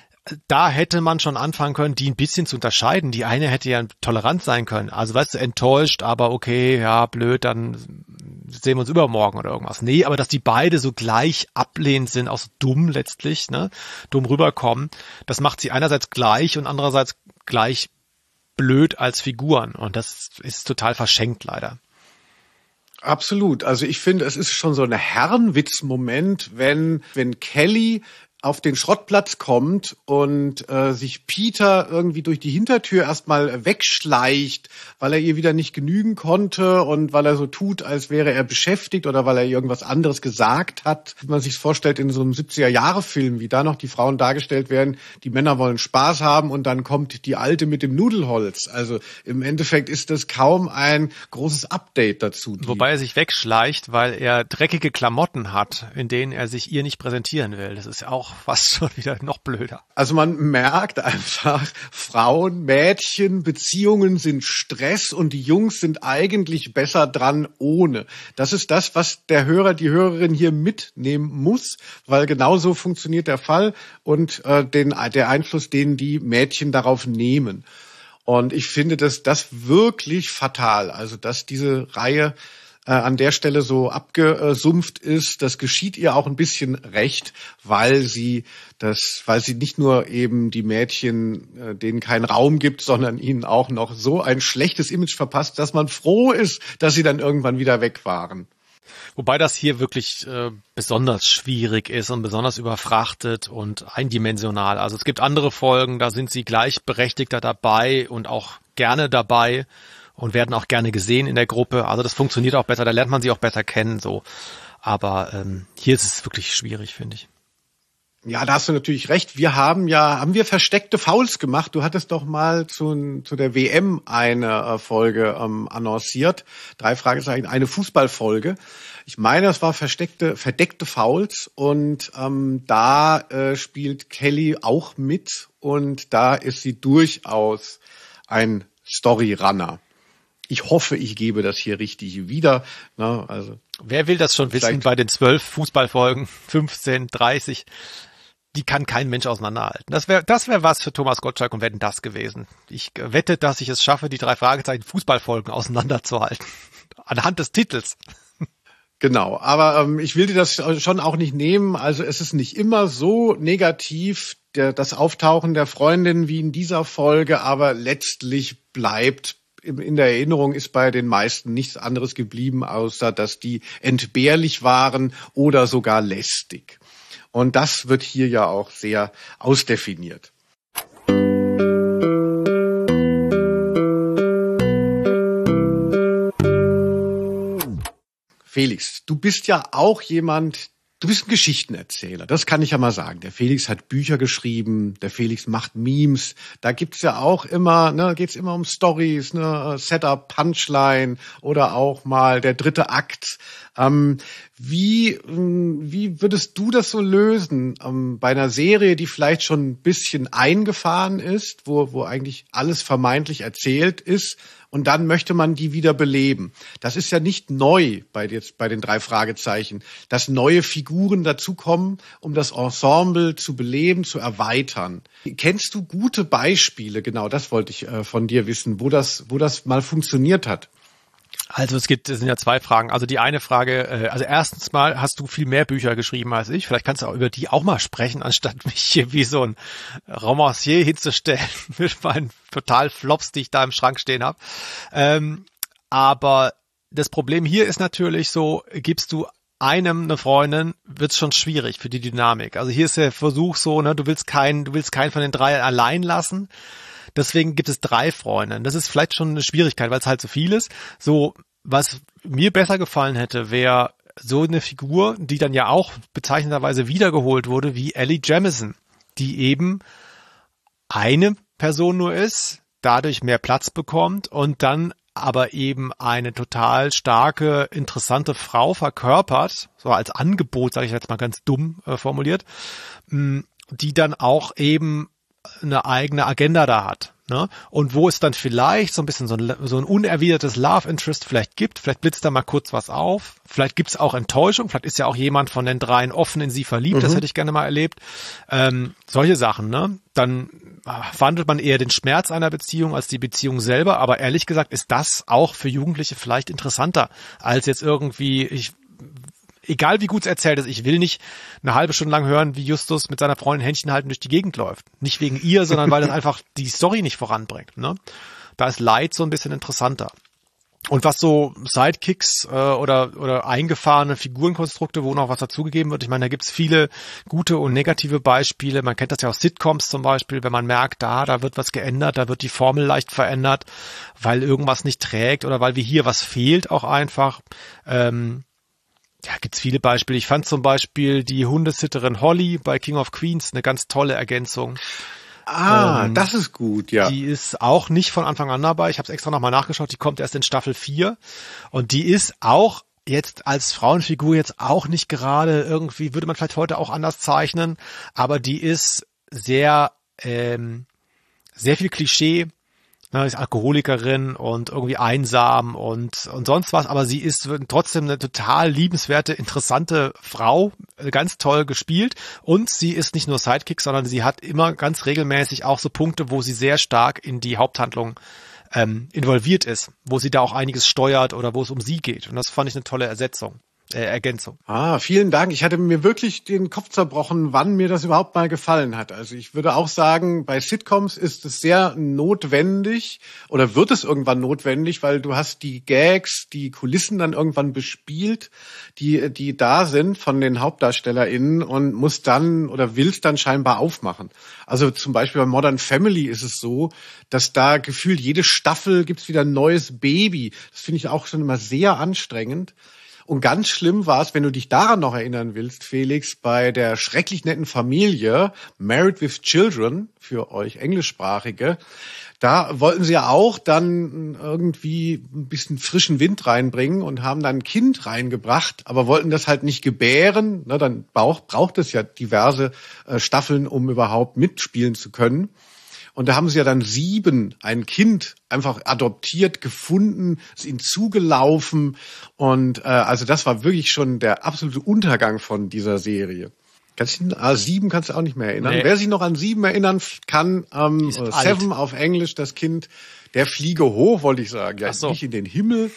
Da hätte man schon anfangen können, die ein bisschen zu unterscheiden. Die eine hätte ja tolerant sein können. Also, weißt du, enttäuscht, aber okay, ja, blöd, dann sehen wir uns übermorgen oder irgendwas. Nee, aber dass die beide so gleich ablehnend sind, auch so dumm letztlich, ne, dumm rüberkommen, das macht sie einerseits gleich und andererseits gleich blöd als Figuren. Und das ist total verschenkt leider. Absolut. Also ich finde, es ist schon so ein Herrenwitz-Moment, wenn, wenn Kelly auf den Schrottplatz kommt und äh, sich Peter irgendwie durch die Hintertür erstmal wegschleicht, weil er ihr wieder nicht genügen konnte und weil er so tut, als wäre er beschäftigt oder weil er irgendwas anderes gesagt hat. Wie man sich vorstellt in so einem siebziger-Jahre-Film, wie da noch die Frauen dargestellt werden, die Männer wollen Spaß haben und dann kommt die Alte mit dem Nudelholz. Also im Endeffekt ist das kaum ein großes Update dazu. Wobei er sich wegschleicht, weil er dreckige Klamotten hat, in denen er sich ihr nicht präsentieren will. Das ist ja auch fast schon wieder noch blöder. Also man merkt einfach, Frauen, Mädchen, Beziehungen sind Stress und die Jungs sind eigentlich besser dran ohne. Das ist das, was der Hörer, die Hörerin hier mitnehmen muss, weil genauso funktioniert der Fall und äh, den, der Einfluss, den die Mädchen darauf nehmen. Und ich finde das, das wirklich fatal. Also dass diese Reihe an der Stelle so abgesumpft ist, das geschieht ihr auch ein bisschen recht, weil sie das, weil sie nicht nur eben die Mädchen, denen keinen Raum gibt, sondern ihnen auch noch so ein schlechtes Image verpasst, dass man froh ist, dass sie dann irgendwann wieder weg waren. Wobei das hier wirklich äh, besonders schwierig ist und besonders überfrachtet und eindimensional. Also es gibt andere Folgen, da sind sie gleichberechtigter dabei und auch gerne dabei und werden auch gerne gesehen in der Gruppe. Also das funktioniert auch besser, da lernt man sie auch besser kennen. So, aber ähm, hier ist es wirklich schwierig, finde ich. Ja, da hast du natürlich recht. Wir haben ja, haben wir versteckte Fouls gemacht. Du hattest doch mal zu, zu der W M eine äh, Folge ähm, annonciert. Drei Fragezeichen, eine Fußballfolge. Ich meine, es war versteckte, verdeckte Fouls und ähm, da äh, spielt Kelly auch mit und da ist sie durchaus ein Story-Runner. Ich hoffe, ich gebe das hier richtig wieder. Na, also wer will das schon wissen bei den zwölf Fußballfolgen, fünfzehn, dreißig? Die kann kein Mensch auseinanderhalten. Das wäre das wäre was für Thomas Gottschalk und Wetten, das gewesen. Ich wette, dass ich es schaffe, die drei Fragezeichen Fußballfolgen auseinanderzuhalten. Anhand des Titels. Genau, aber ähm, ich will dir das schon auch nicht nehmen. Also es ist nicht immer so negativ, der, das Auftauchen der Freundin wie in dieser Folge, aber letztlich bleibt in der Erinnerung ist bei den meisten nichts anderes geblieben, außer dass die entbehrlich waren oder sogar lästig. Und das wird hier ja auch sehr ausdefiniert. Felix, du bist ja auch jemand, du bist ein Geschichtenerzähler, das kann ich ja mal sagen. Der Felix hat Bücher geschrieben, der Felix macht Memes. Da gibt's ja auch immer, ne, geht's immer um Stories, ne, Setup, Punchline oder auch mal der dritte Akt. Ähm, wie wie würdest du das so lösen ähm, bei einer Serie, die vielleicht schon ein bisschen eingefahren ist, wo wo eigentlich alles vermeintlich erzählt ist? Und dann möchte man die wieder beleben. Das ist ja nicht neu bei jetzt bei den drei Fragezeichen, dass neue Figuren dazukommen, um das Ensemble zu beleben, zu erweitern. Kennst du gute Beispiele? Genau, das wollte ich äh, von dir wissen, wo das wo das mal funktioniert hat. Also es gibt, es sind ja zwei Fragen. Also die eine Frage, äh, also erstens mal hast du viel mehr Bücher geschrieben als ich. Vielleicht kannst du auch über die auch mal sprechen, anstatt mich hier wie so ein Romancier hinzustellen mit meinen total Flops, die ich da im Schrank stehen habe. Ähm, aber das Problem hier ist natürlich so, gibst du einem eine Freundin, wird's schon schwierig für die Dynamik. Also hier ist der Versuch so, ne, du willst keinen, du willst keinen von den drei allein lassen. Deswegen gibt es drei Freundinnen. Das ist vielleicht schon eine Schwierigkeit, weil es halt so viel ist. So, was mir besser gefallen hätte, wäre so eine Figur, die dann ja auch bezeichnenderweise wiedergeholt wurde, wie Ellie Jamison, die eben eine Person nur ist, dadurch mehr Platz bekommt und dann aber eben eine total starke, interessante Frau verkörpert, so als Angebot, sage ich jetzt mal ganz dumm äh, formuliert, mh, die dann auch eben eine eigene Agenda da hat, ne? Und wo es dann vielleicht so ein bisschen so ein, so ein unerwidertes Love Interest vielleicht gibt, vielleicht blitzt da mal kurz was auf, vielleicht gibt's auch Enttäuschung, vielleicht ist ja auch jemand von den dreien offen in sie verliebt, mhm. Das hätte ich gerne mal erlebt. Ähm, solche Sachen, ne? Dann verhandelt man eher den Schmerz einer Beziehung als die Beziehung selber, aber ehrlich gesagt ist das auch für Jugendliche vielleicht interessanter, als jetzt irgendwie, ich egal wie gut es erzählt ist, ich will nicht eine halbe Stunde lang hören, wie Justus mit seiner Freundin Händchen halten durch die Gegend läuft. Nicht wegen ihr, sondern weil das einfach die Story nicht voranbringt. Ne? Da ist Light so ein bisschen interessanter. Und was so Sidekicks äh, oder oder eingefahrene Figurenkonstrukte, wo noch was dazugegeben wird. Ich meine, da gibt's viele gute und negative Beispiele. Man kennt das ja aus Sitcoms zum Beispiel, wenn man merkt, da da wird was geändert, da wird die Formel leicht verändert, weil irgendwas nicht trägt oder weil wir hier was fehlt auch einfach. Ähm, ja, gibt's viele Beispiele. Ich fand zum Beispiel die Hundesitterin Holly bei King of Queens eine ganz tolle Ergänzung. Ah, ähm, das ist gut, ja. Die ist auch nicht von Anfang an dabei. Ich habe es extra nochmal nachgeschaut. Die kommt erst in Staffel vier. Und die ist auch jetzt als Frauenfigur jetzt auch nicht gerade irgendwie, würde man vielleicht heute auch anders zeichnen. Aber die ist sehr, ähm, sehr viel Klischee. Ne, ist Alkoholikerin und irgendwie einsam und und sonst was, aber sie ist trotzdem eine total liebenswerte, interessante Frau, ganz toll gespielt und sie ist nicht nur Sidekick, sondern sie hat immer ganz regelmäßig auch so Punkte, wo sie sehr stark in die Haupthandlung ähm, involviert ist, wo sie da auch einiges steuert oder wo es um sie geht und das fand ich eine tolle Ersetzung. Äh, Ergänzung. Ah, vielen Dank. Ich hatte mir wirklich den Kopf zerbrochen, wann mir das überhaupt mal gefallen hat. Also ich würde auch sagen, bei Sitcoms ist es sehr notwendig oder wird es irgendwann notwendig, weil du hast die Gags, die Kulissen dann irgendwann bespielt, die die da sind von den HauptdarstellerInnen und musst dann oder willst dann scheinbar aufmachen. Also zum Beispiel bei Modern Family ist es so, dass da gefühlt jede Staffel gibt's wieder ein neues Baby. Das finde ich auch schon immer sehr anstrengend. Und ganz schlimm war es, wenn du dich daran noch erinnern willst, Felix, bei der schrecklich netten Familie Married with Children, für euch Englischsprachige, da wollten sie ja auch dann irgendwie ein bisschen frischen Wind reinbringen und haben dann ein Kind reingebracht, aber wollten das halt nicht gebären. Na, dann braucht, braucht es ja diverse äh, Staffeln, um überhaupt mitspielen zu können. Und da haben sie ja dann sieben, ein Kind einfach adoptiert, gefunden, ist ihnen zugelaufen. Und äh, also das war wirklich schon der absolute Untergang von dieser Serie. Kannst du, ah, sieben kannst du auch nicht mehr erinnern. Nee. Wer sich noch an sieben erinnern kann, ähm, Seven auf Englisch, das Kind, der Fliege hoch, wollte ich sagen. Ja, so. Nicht in den Himmel.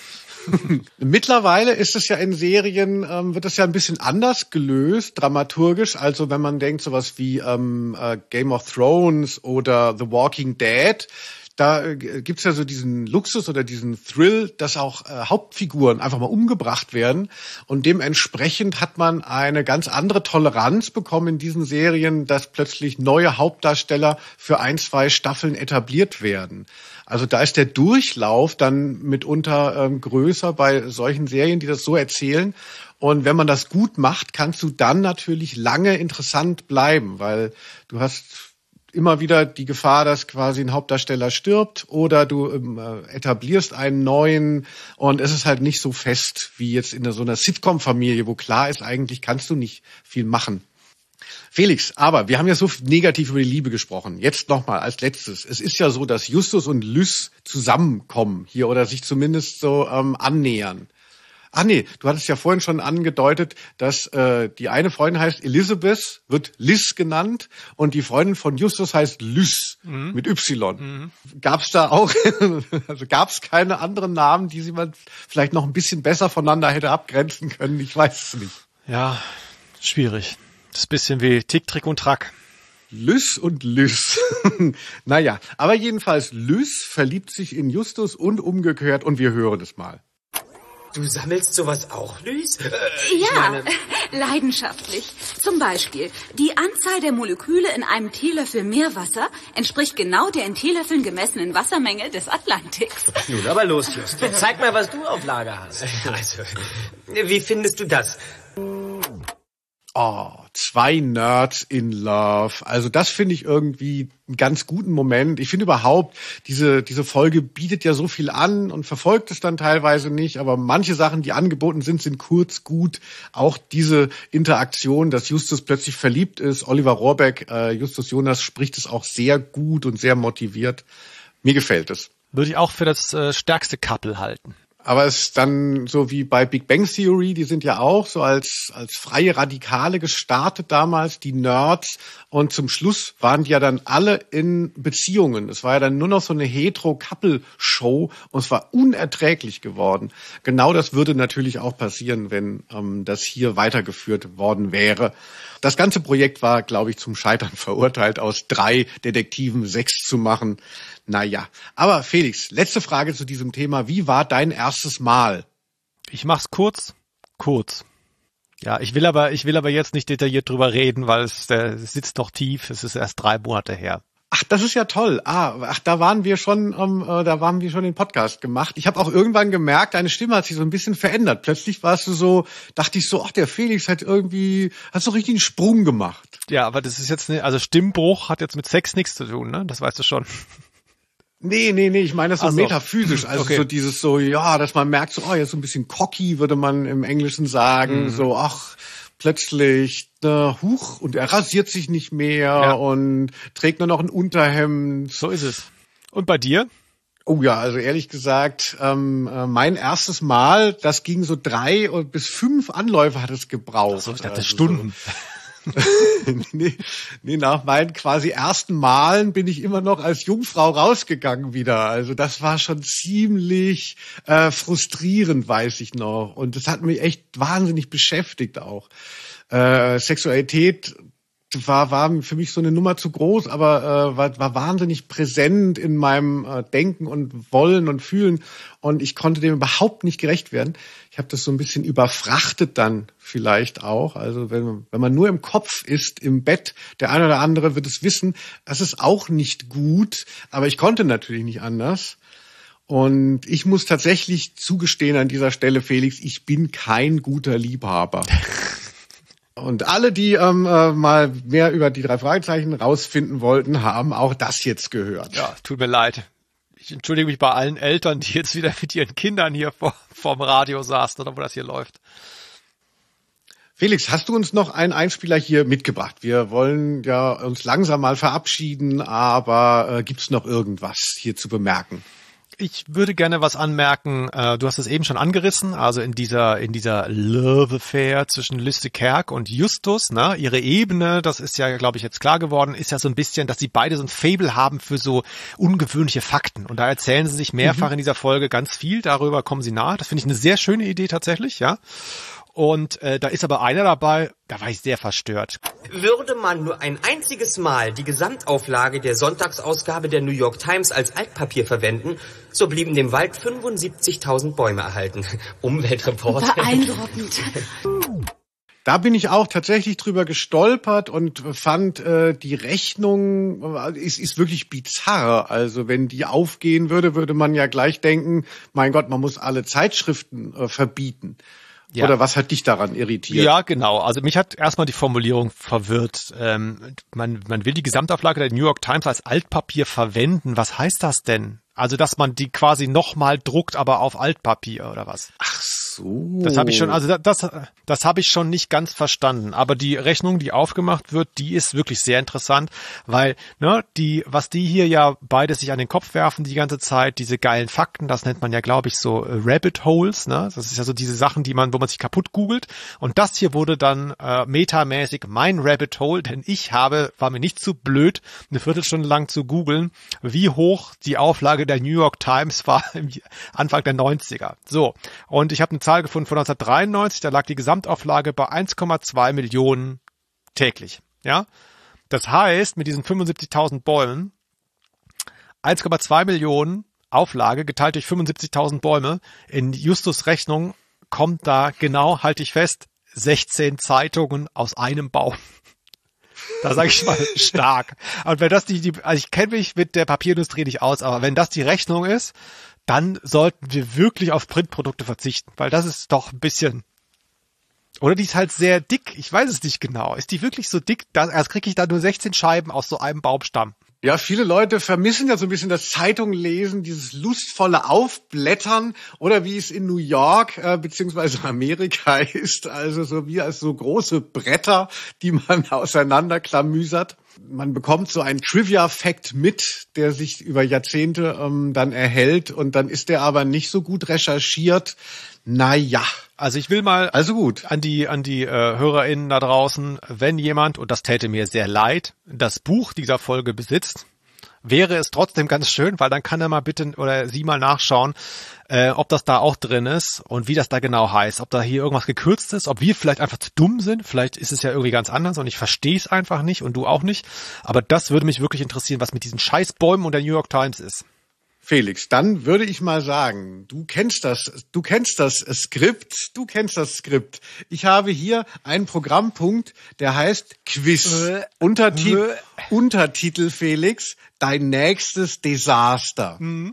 Mittlerweile ist es ja in Serien, ähm, wird es ja ein bisschen anders gelöst, dramaturgisch. Also wenn man denkt, sowas wie ähm, äh, Game of Thrones oder The Walking Dead, da äh, gibt's ja so diesen Luxus oder diesen Thrill, dass auch äh, Hauptfiguren einfach mal umgebracht werden. Und dementsprechend hat man eine ganz andere Toleranz bekommen in diesen Serien, dass plötzlich neue Hauptdarsteller für ein, zwei Staffeln etabliert werden. Also da ist der Durchlauf dann mitunter ähm, größer bei solchen Serien, die das so erzählen. Und wenn man das gut macht, kannst du dann natürlich lange interessant bleiben, weil du hast immer wieder die Gefahr, dass quasi ein Hauptdarsteller stirbt oder du ähm, etablierst einen neuen und es ist halt nicht so fest wie jetzt in so einer Sitcom-Familie, wo klar ist, eigentlich kannst du nicht viel machen. Felix, aber wir haben ja so negativ über die Liebe gesprochen. Jetzt nochmal als letztes. Es ist ja so, dass Justus und Lys zusammenkommen hier oder sich zumindest so ähm, annähern. Ach nee, du hattest ja vorhin schon angedeutet, dass äh, die eine Freundin heißt Elizabeth, wird Liz genannt und die Freundin von Justus heißt Lys mhm. mit Y. Mhm. Gab's da auch, also gab's keine anderen Namen, die sie mal vielleicht noch ein bisschen besser voneinander hätte abgrenzen können? Ich weiß es nicht. Ja, schwierig. Das ist ein bisschen wie Tick, Trick und Track. Lys und Lys. Naja, aber jedenfalls Lys verliebt sich in Justus und umgekehrt und wir hören es mal. Du sammelst sowas auch, Lys? Äh, ja, meine... leidenschaftlich. Zum Beispiel, die Anzahl der Moleküle in einem Teelöffel Meerwasser entspricht genau der in Teelöffeln gemessenen Wassermenge des Atlantiks. Nun aber los, Justus. Zeig mal, was du auf Lager hast. Also, wie findest du das? Oh, zwei Nerds in Love. Also das finde ich irgendwie einen ganz guten Moment. Ich finde überhaupt, diese diese Folge bietet ja so viel an und verfolgt es dann teilweise nicht. Aber manche Sachen, die angeboten sind, sind kurz gut. Auch diese Interaktion, dass Justus plötzlich verliebt ist. Oliver Rohrbeck, äh, Justus Jonas spricht es auch sehr gut und sehr motiviert. Mir gefällt es. Würde ich auch für das äh, stärkste Couple halten. Aber es ist dann so wie bei Big Bang Theory, die sind ja auch so als als freie Radikale gestartet damals, die Nerds. Und zum Schluss waren die ja dann alle in Beziehungen. Es war ja dann nur noch so eine Hetero-Couple-Show und es war unerträglich geworden. Genau das würde natürlich auch passieren, wenn ähm, das hier weitergeführt worden wäre. Das ganze Projekt war, glaube ich, zum Scheitern verurteilt, aus drei Detektiven sechs zu machen. Naja, aber Felix, letzte Frage zu diesem Thema. Wie war dein erstes Mal? Ich mach's kurz, kurz. Ja, ich will aber, ich will aber jetzt nicht detailliert drüber reden, weil es, der es sitzt noch tief. Es ist erst drei Monate her. Ach, das ist ja toll. Ah, ach, da waren wir schon, ähm, äh, da waren wir schon den Podcast gemacht. Ich habe auch irgendwann gemerkt, deine Stimme hat sich so ein bisschen verändert. Plötzlich warst du so, dachte ich so, ach, der Felix hat irgendwie, hat so richtig einen Sprung gemacht. Ja, aber das ist jetzt, ne, also Stimmbruch hat jetzt mit Sex nichts zu tun, ne? Das weißt du schon. Nee, nee, nee, ich meine das so, so metaphysisch, also okay. So dieses so, ja, dass man merkt so, oh, jetzt so ein bisschen cocky, würde man im Englischen sagen, mhm. so, ach, plötzlich, äh, huch, und er rasiert sich nicht mehr ja. und trägt nur noch ein Unterhemd. So ist es. Und bei dir? Oh ja, also ehrlich gesagt, ähm, äh, mein erstes Mal, das ging so drei bis fünf Anläufe hat es gebraucht. Ach so, ich dachte also Stunden. So. nee, nee, nach meinen quasi ersten Malen bin ich immer noch als Jungfrau rausgegangen wieder. Also das war schon ziemlich äh, frustrierend, weiß ich noch. Und das hat mich echt wahnsinnig beschäftigt auch. Äh, Sexualität war war für mich so eine Nummer zu groß, aber äh, war, war wahnsinnig präsent in meinem äh, Denken und Wollen und Fühlen und ich konnte dem überhaupt nicht gerecht werden. Ich habe das so ein bisschen überfrachtet dann vielleicht auch. Also wenn, wenn man nur im Kopf ist, im Bett, der eine oder andere wird es wissen, das ist auch nicht gut, aber ich konnte natürlich nicht anders. Und ich muss tatsächlich zugestehen an dieser Stelle, Felix, ich bin kein guter Liebhaber. Und alle, die ähm, äh, mal mehr über die drei Fragezeichen rausfinden wollten, haben auch das jetzt gehört. Ja, tut mir leid. Ich entschuldige mich bei allen Eltern, die jetzt wieder mit ihren Kindern hier vor vorm Radio saßen oder wo das hier läuft. Felix, hast du uns noch einen Einspieler hier mitgebracht? Wir wollen ja uns langsam mal verabschieden, aber äh, gibt's noch irgendwas hier zu bemerken? Ich würde gerne was anmerken. Du hast es eben schon angerissen, also in dieser in dieser Love Affair zwischen Liste Kerk und Justus, ne, ihre Ebene, das ist ja, glaube ich, jetzt klar geworden, ist ja so ein bisschen, dass sie beide so ein Faible haben für so ungewöhnliche Fakten. Und da erzählen sie sich mehrfach mhm. in dieser Folge ganz viel. Darüber kommen sie nahe. Das finde ich eine sehr schöne Idee tatsächlich, ja. Und äh, da ist aber einer dabei, da war ich sehr verstört. Würde man nur ein einziges Mal die Gesamtauflage der Sonntagsausgabe der New York Times als Altpapier verwenden, so blieben dem Wald fünfundsiebzigtausend Bäume erhalten. Umweltreporter. Beeindruckend. Da bin ich auch tatsächlich drüber gestolpert und fand, äh, die Rechnung äh, ist, ist wirklich bizarr. Also wenn die aufgehen würde, würde man ja gleich denken, mein Gott, man muss alle Zeitschriften äh, verbieten. Ja. Oder was hat dich daran irritiert? Ja, genau. Also mich hat erstmal die Formulierung verwirrt. Ähm, man, man will die Gesamtauflage der New York Times als Altpapier verwenden. Was heißt das denn? Also, dass man die quasi nochmal druckt, aber auf Altpapier oder was? Ach so. Das habe ich schon, also das, das habe ich schon nicht ganz verstanden. Aber die Rechnung, die aufgemacht wird, die ist wirklich sehr interessant, weil, ne, die, was die hier ja beide sich an den Kopf werfen die ganze Zeit, diese geilen Fakten, das nennt man ja, glaube ich, so äh, Rabbit Holes, ne? Das ist ja so diese Sachen, die man, wo man sich kaputt googelt. Und das hier wurde dann äh, metamäßig mein Rabbit Hole, denn ich habe, war mir nicht zu blöd, eine Viertelstunde lang zu googeln, wie hoch die Auflage der New York Times war im Anfang der neunziger. So, und ich habe eine Zahl gefunden von neunzehnhundertdreiundneunzig, da lag die Gesamtauflage bei eins Komma zwei Millionen täglich. Ja, das heißt, mit diesen fünfundsiebzigtausend Bäumen, eins Komma zwei Millionen Auflage geteilt durch fünfundsiebzigtausend Bäume, in Justus Rechnung kommt da genau, halte ich fest, sechzehn Zeitungen aus einem Baum. Da sage ich mal stark. Und wenn das die, die also ich kenne mich mit der Papierindustrie nicht aus, aber wenn das die Rechnung ist, dann sollten wir wirklich auf Printprodukte verzichten, weil das ist doch ein bisschen. Oder die ist halt sehr dick. Ich weiß es nicht genau. Ist die wirklich so dick? Da, erst kriege ich da nur sechzehn Scheiben aus so einem Baumstamm. Ja, viele Leute vermissen ja so ein bisschen das Zeitunglesen, dieses lustvolle Aufblättern oder wie es in New York äh, beziehungsweise Amerika ist, also so wie als so große Bretter, die man auseinanderklamüsert. Man bekommt so einen Trivia-Fact mit, der sich über Jahrzehnte ähm, dann erhält und dann ist der aber nicht so gut recherchiert. Naja. Also ich will mal also gut an die an die äh, HörerInnen da draußen, wenn jemand, und das täte mir sehr leid, das Buch dieser Folge besitzt, wäre es trotzdem ganz schön, weil dann kann er mal bitte oder sie mal nachschauen, äh, ob das da auch drin ist und wie das da genau heißt, ob da hier irgendwas gekürzt ist, ob wir vielleicht einfach zu dumm sind, vielleicht ist es ja irgendwie ganz anders und ich verstehe es einfach nicht und du auch nicht, aber das würde mich wirklich interessieren, was mit diesen Scheißbäumen und der New York Times ist. Felix, dann würde ich mal sagen, du kennst das, du kennst das Skript, du kennst das Skript. Ich habe hier einen Programmpunkt, der heißt Quiz. Äh, Untertitel, äh. Untertitel, Felix, dein nächstes Desaster. Mhm.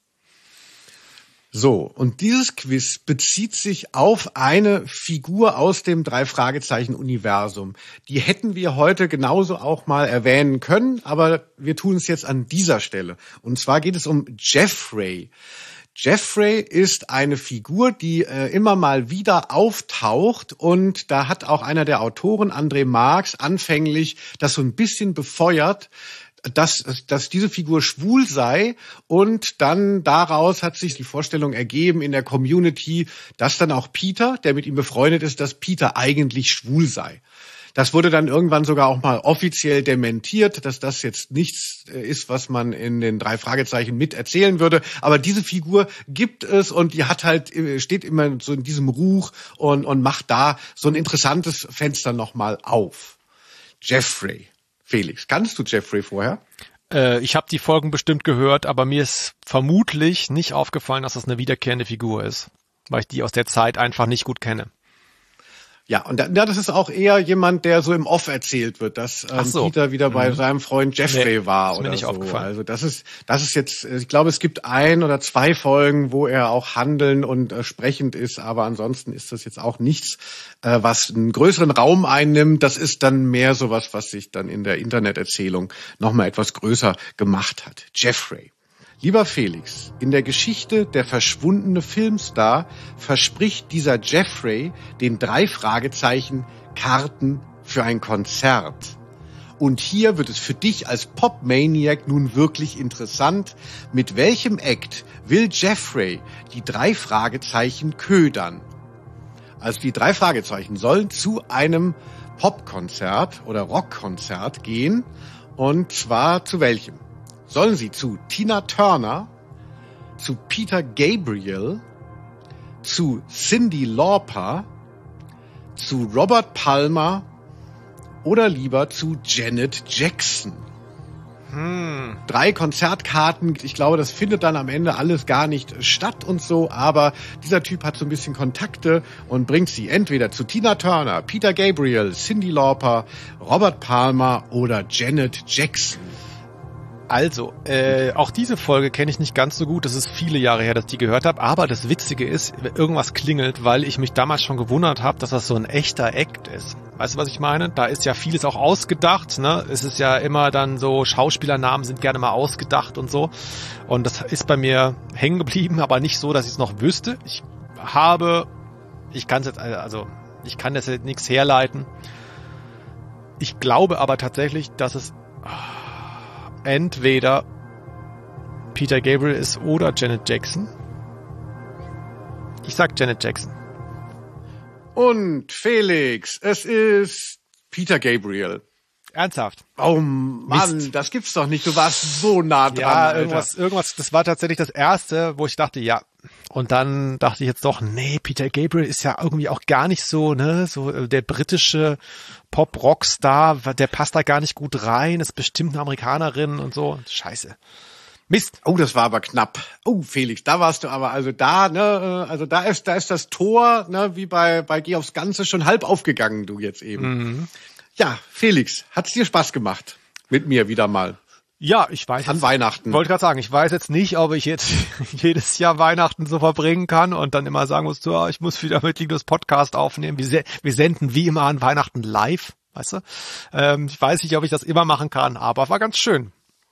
So, und dieses Quiz bezieht sich auf eine Figur aus dem Drei-Fragezeichen-Universum. Die hätten wir heute genauso auch mal erwähnen können, aber wir tun es jetzt an dieser Stelle. Und zwar geht es um Jeffrey. Jeffrey ist eine Figur, die äh, immer mal wieder auftaucht und da hat auch einer der Autoren, André Marx, anfänglich das so ein bisschen befeuert, dass, dass diese Figur schwul sei und dann daraus hat sich die Vorstellung ergeben in der Community, dass dann auch Peter, der mit ihm befreundet ist, dass Peter eigentlich schwul sei. Das wurde dann irgendwann sogar auch mal offiziell dementiert, dass das jetzt nichts ist, was man in den drei Fragezeichen mit erzählen würde. Aber diese Figur gibt es und die hat halt, steht immer so in diesem Ruch und, und macht da so ein interessantes Fenster nochmal auf. Jeffrey. Felix, kannst du Jeffrey vorher? Äh, ich habe die Folgen bestimmt gehört, aber mir ist vermutlich nicht aufgefallen, dass das eine wiederkehrende Figur ist, weil ich die aus der Zeit einfach nicht gut kenne. Ja, und da, das ist auch eher jemand, der so im Off erzählt wird, dass ähm, so. Peter wieder bei mhm. seinem Freund Jeffrey nee, war ist oder mir nicht so. Aufgefallen. Also das ist, das ist jetzt, ich glaube, es gibt ein oder zwei Folgen, wo er auch handeln und äh, sprechend ist, aber ansonsten ist das jetzt auch nichts, äh, was einen größeren Raum einnimmt. Das ist dann mehr sowas, was sich dann in der Interneterzählung nochmal etwas größer gemacht hat. Jeffrey. Lieber Felix, in der Geschichte Der verschwundene Filmstar verspricht dieser Jeffrey den drei Fragezeichen Karten für ein Konzert. Und hier wird es für dich als Pop-Maniac nun wirklich interessant. Mit welchem Act will Jeffrey die drei Fragezeichen ködern? Also die drei Fragezeichen sollen zu einem Popkonzert oder Rockkonzert gehen. Und zwar zu welchem? Sollen sie zu Tina Turner, zu Peter Gabriel, zu Cyndi Lauper, zu Robert Palmer oder lieber zu Janet Jackson? Hm. Drei Konzertkarten, ich glaube, das findet dann am Ende alles gar nicht statt und so, aber dieser Typ hat so ein bisschen Kontakte und bringt sie entweder zu Tina Turner, Peter Gabriel, Cyndi Lauper, Robert Palmer oder Janet Jackson. Also, äh, auch diese Folge kenne ich nicht ganz so gut. Das ist viele Jahre her, dass ich die gehört habe. Aber das Witzige ist, irgendwas klingelt, weil ich mich damals schon gewundert habe, dass das so ein echter Act ist. Weißt du, was ich meine? Da ist ja vieles auch ausgedacht. Ne? Es ist ja immer dann so, Schauspielernamen sind gerne mal ausgedacht und so. Und das ist bei mir hängen geblieben, aber nicht so, dass ich es noch wüsste. Ich habe, ich kann es jetzt, also ich kann das jetzt nichts herleiten. Ich glaube aber tatsächlich, dass es entweder Peter Gabriel ist oder Janet Jackson. Ich sag Janet Jackson. Und Felix, es ist Peter Gabriel. Ernsthaft? Oh Mann, Mist. Das gibt's doch nicht. Du warst so nah dran. Ja, irgendwas, irgendwas, das war tatsächlich das Erste, wo ich dachte, ja. Und dann dachte ich jetzt doch, nee, Peter Gabriel ist ja irgendwie auch gar nicht so, ne, so der britische Pop-Rockstar, der passt da gar nicht gut rein, ist bestimmt eine Amerikanerin und so. Scheiße. Mist. Oh, das war aber knapp. Oh, Felix, da warst du aber, also da, ne, also da ist, da ist das Tor, ne, wie bei, bei Geh aufs Ganze schon halb aufgegangen, du jetzt eben. Mhm. Ja, Felix, hat's dir Spaß gemacht? Mit mir wieder mal. Ja, ich weiß. An jetzt, Weihnachten. Wollte gerade sagen, ich weiß jetzt nicht, ob ich jetzt jedes Jahr Weihnachten so verbringen kann und dann immer sagen muss, so, ich muss wieder mit Linus Podcast aufnehmen. Wir, se- wir senden wie immer an Weihnachten live, weißt du? Ähm, ich weiß nicht, ob ich das immer machen kann, aber war ganz schön.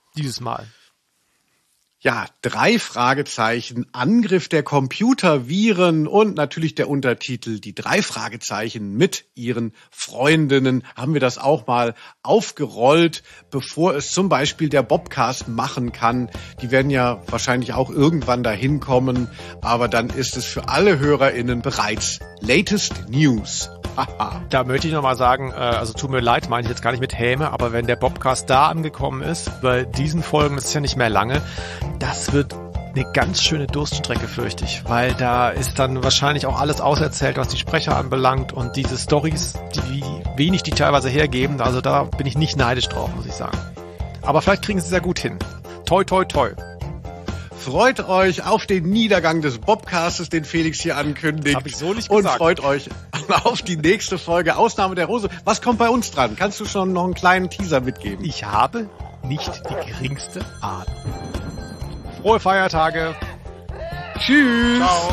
dieses Mal? Ja, drei Fragezeichen, Angriff der Computerviren und natürlich der Untertitel, die drei Fragezeichen mit ihren Freundinnen, haben wir das auch mal aufgerollt, bevor es zum Beispiel der Bobcast machen kann. Die werden ja wahrscheinlich auch irgendwann dahin kommen, aber dann ist es für alle HörerInnen bereits Latest News. Da möchte ich nochmal sagen, also tut mir leid, meine ich jetzt gar nicht mit Häme, aber wenn der Bobcast da angekommen ist, bei diesen Folgen, das ist ja nicht mehr lange, das wird eine ganz schöne Durststrecke, fürchte ich, weil da ist dann wahrscheinlich auch alles auserzählt, was die Sprecher anbelangt und diese Storys, die, wie wenig die teilweise hergeben, also da bin ich nicht neidisch drauf, muss ich sagen. Aber vielleicht kriegen sie es ja gut hin. Toi, toi, toi. Freut euch auf den Niedergang des Bobcastes, den Felix hier ankündigt. Hab ich so nicht und gesagt. Freut euch auf die nächste Folge Ausnahme der Rose. Was kommt bei uns dran? Kannst du schon noch einen kleinen Teaser mitgeben? Ich habe nicht die geringste Ahnung. Frohe Feiertage. Tschüss. Ciao.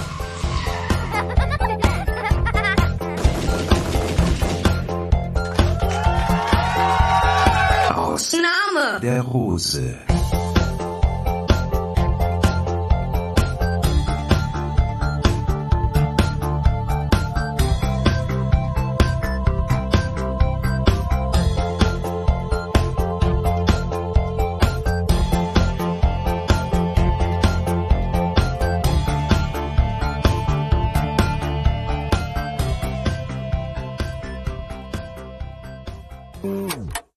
Ausnahme der Rose.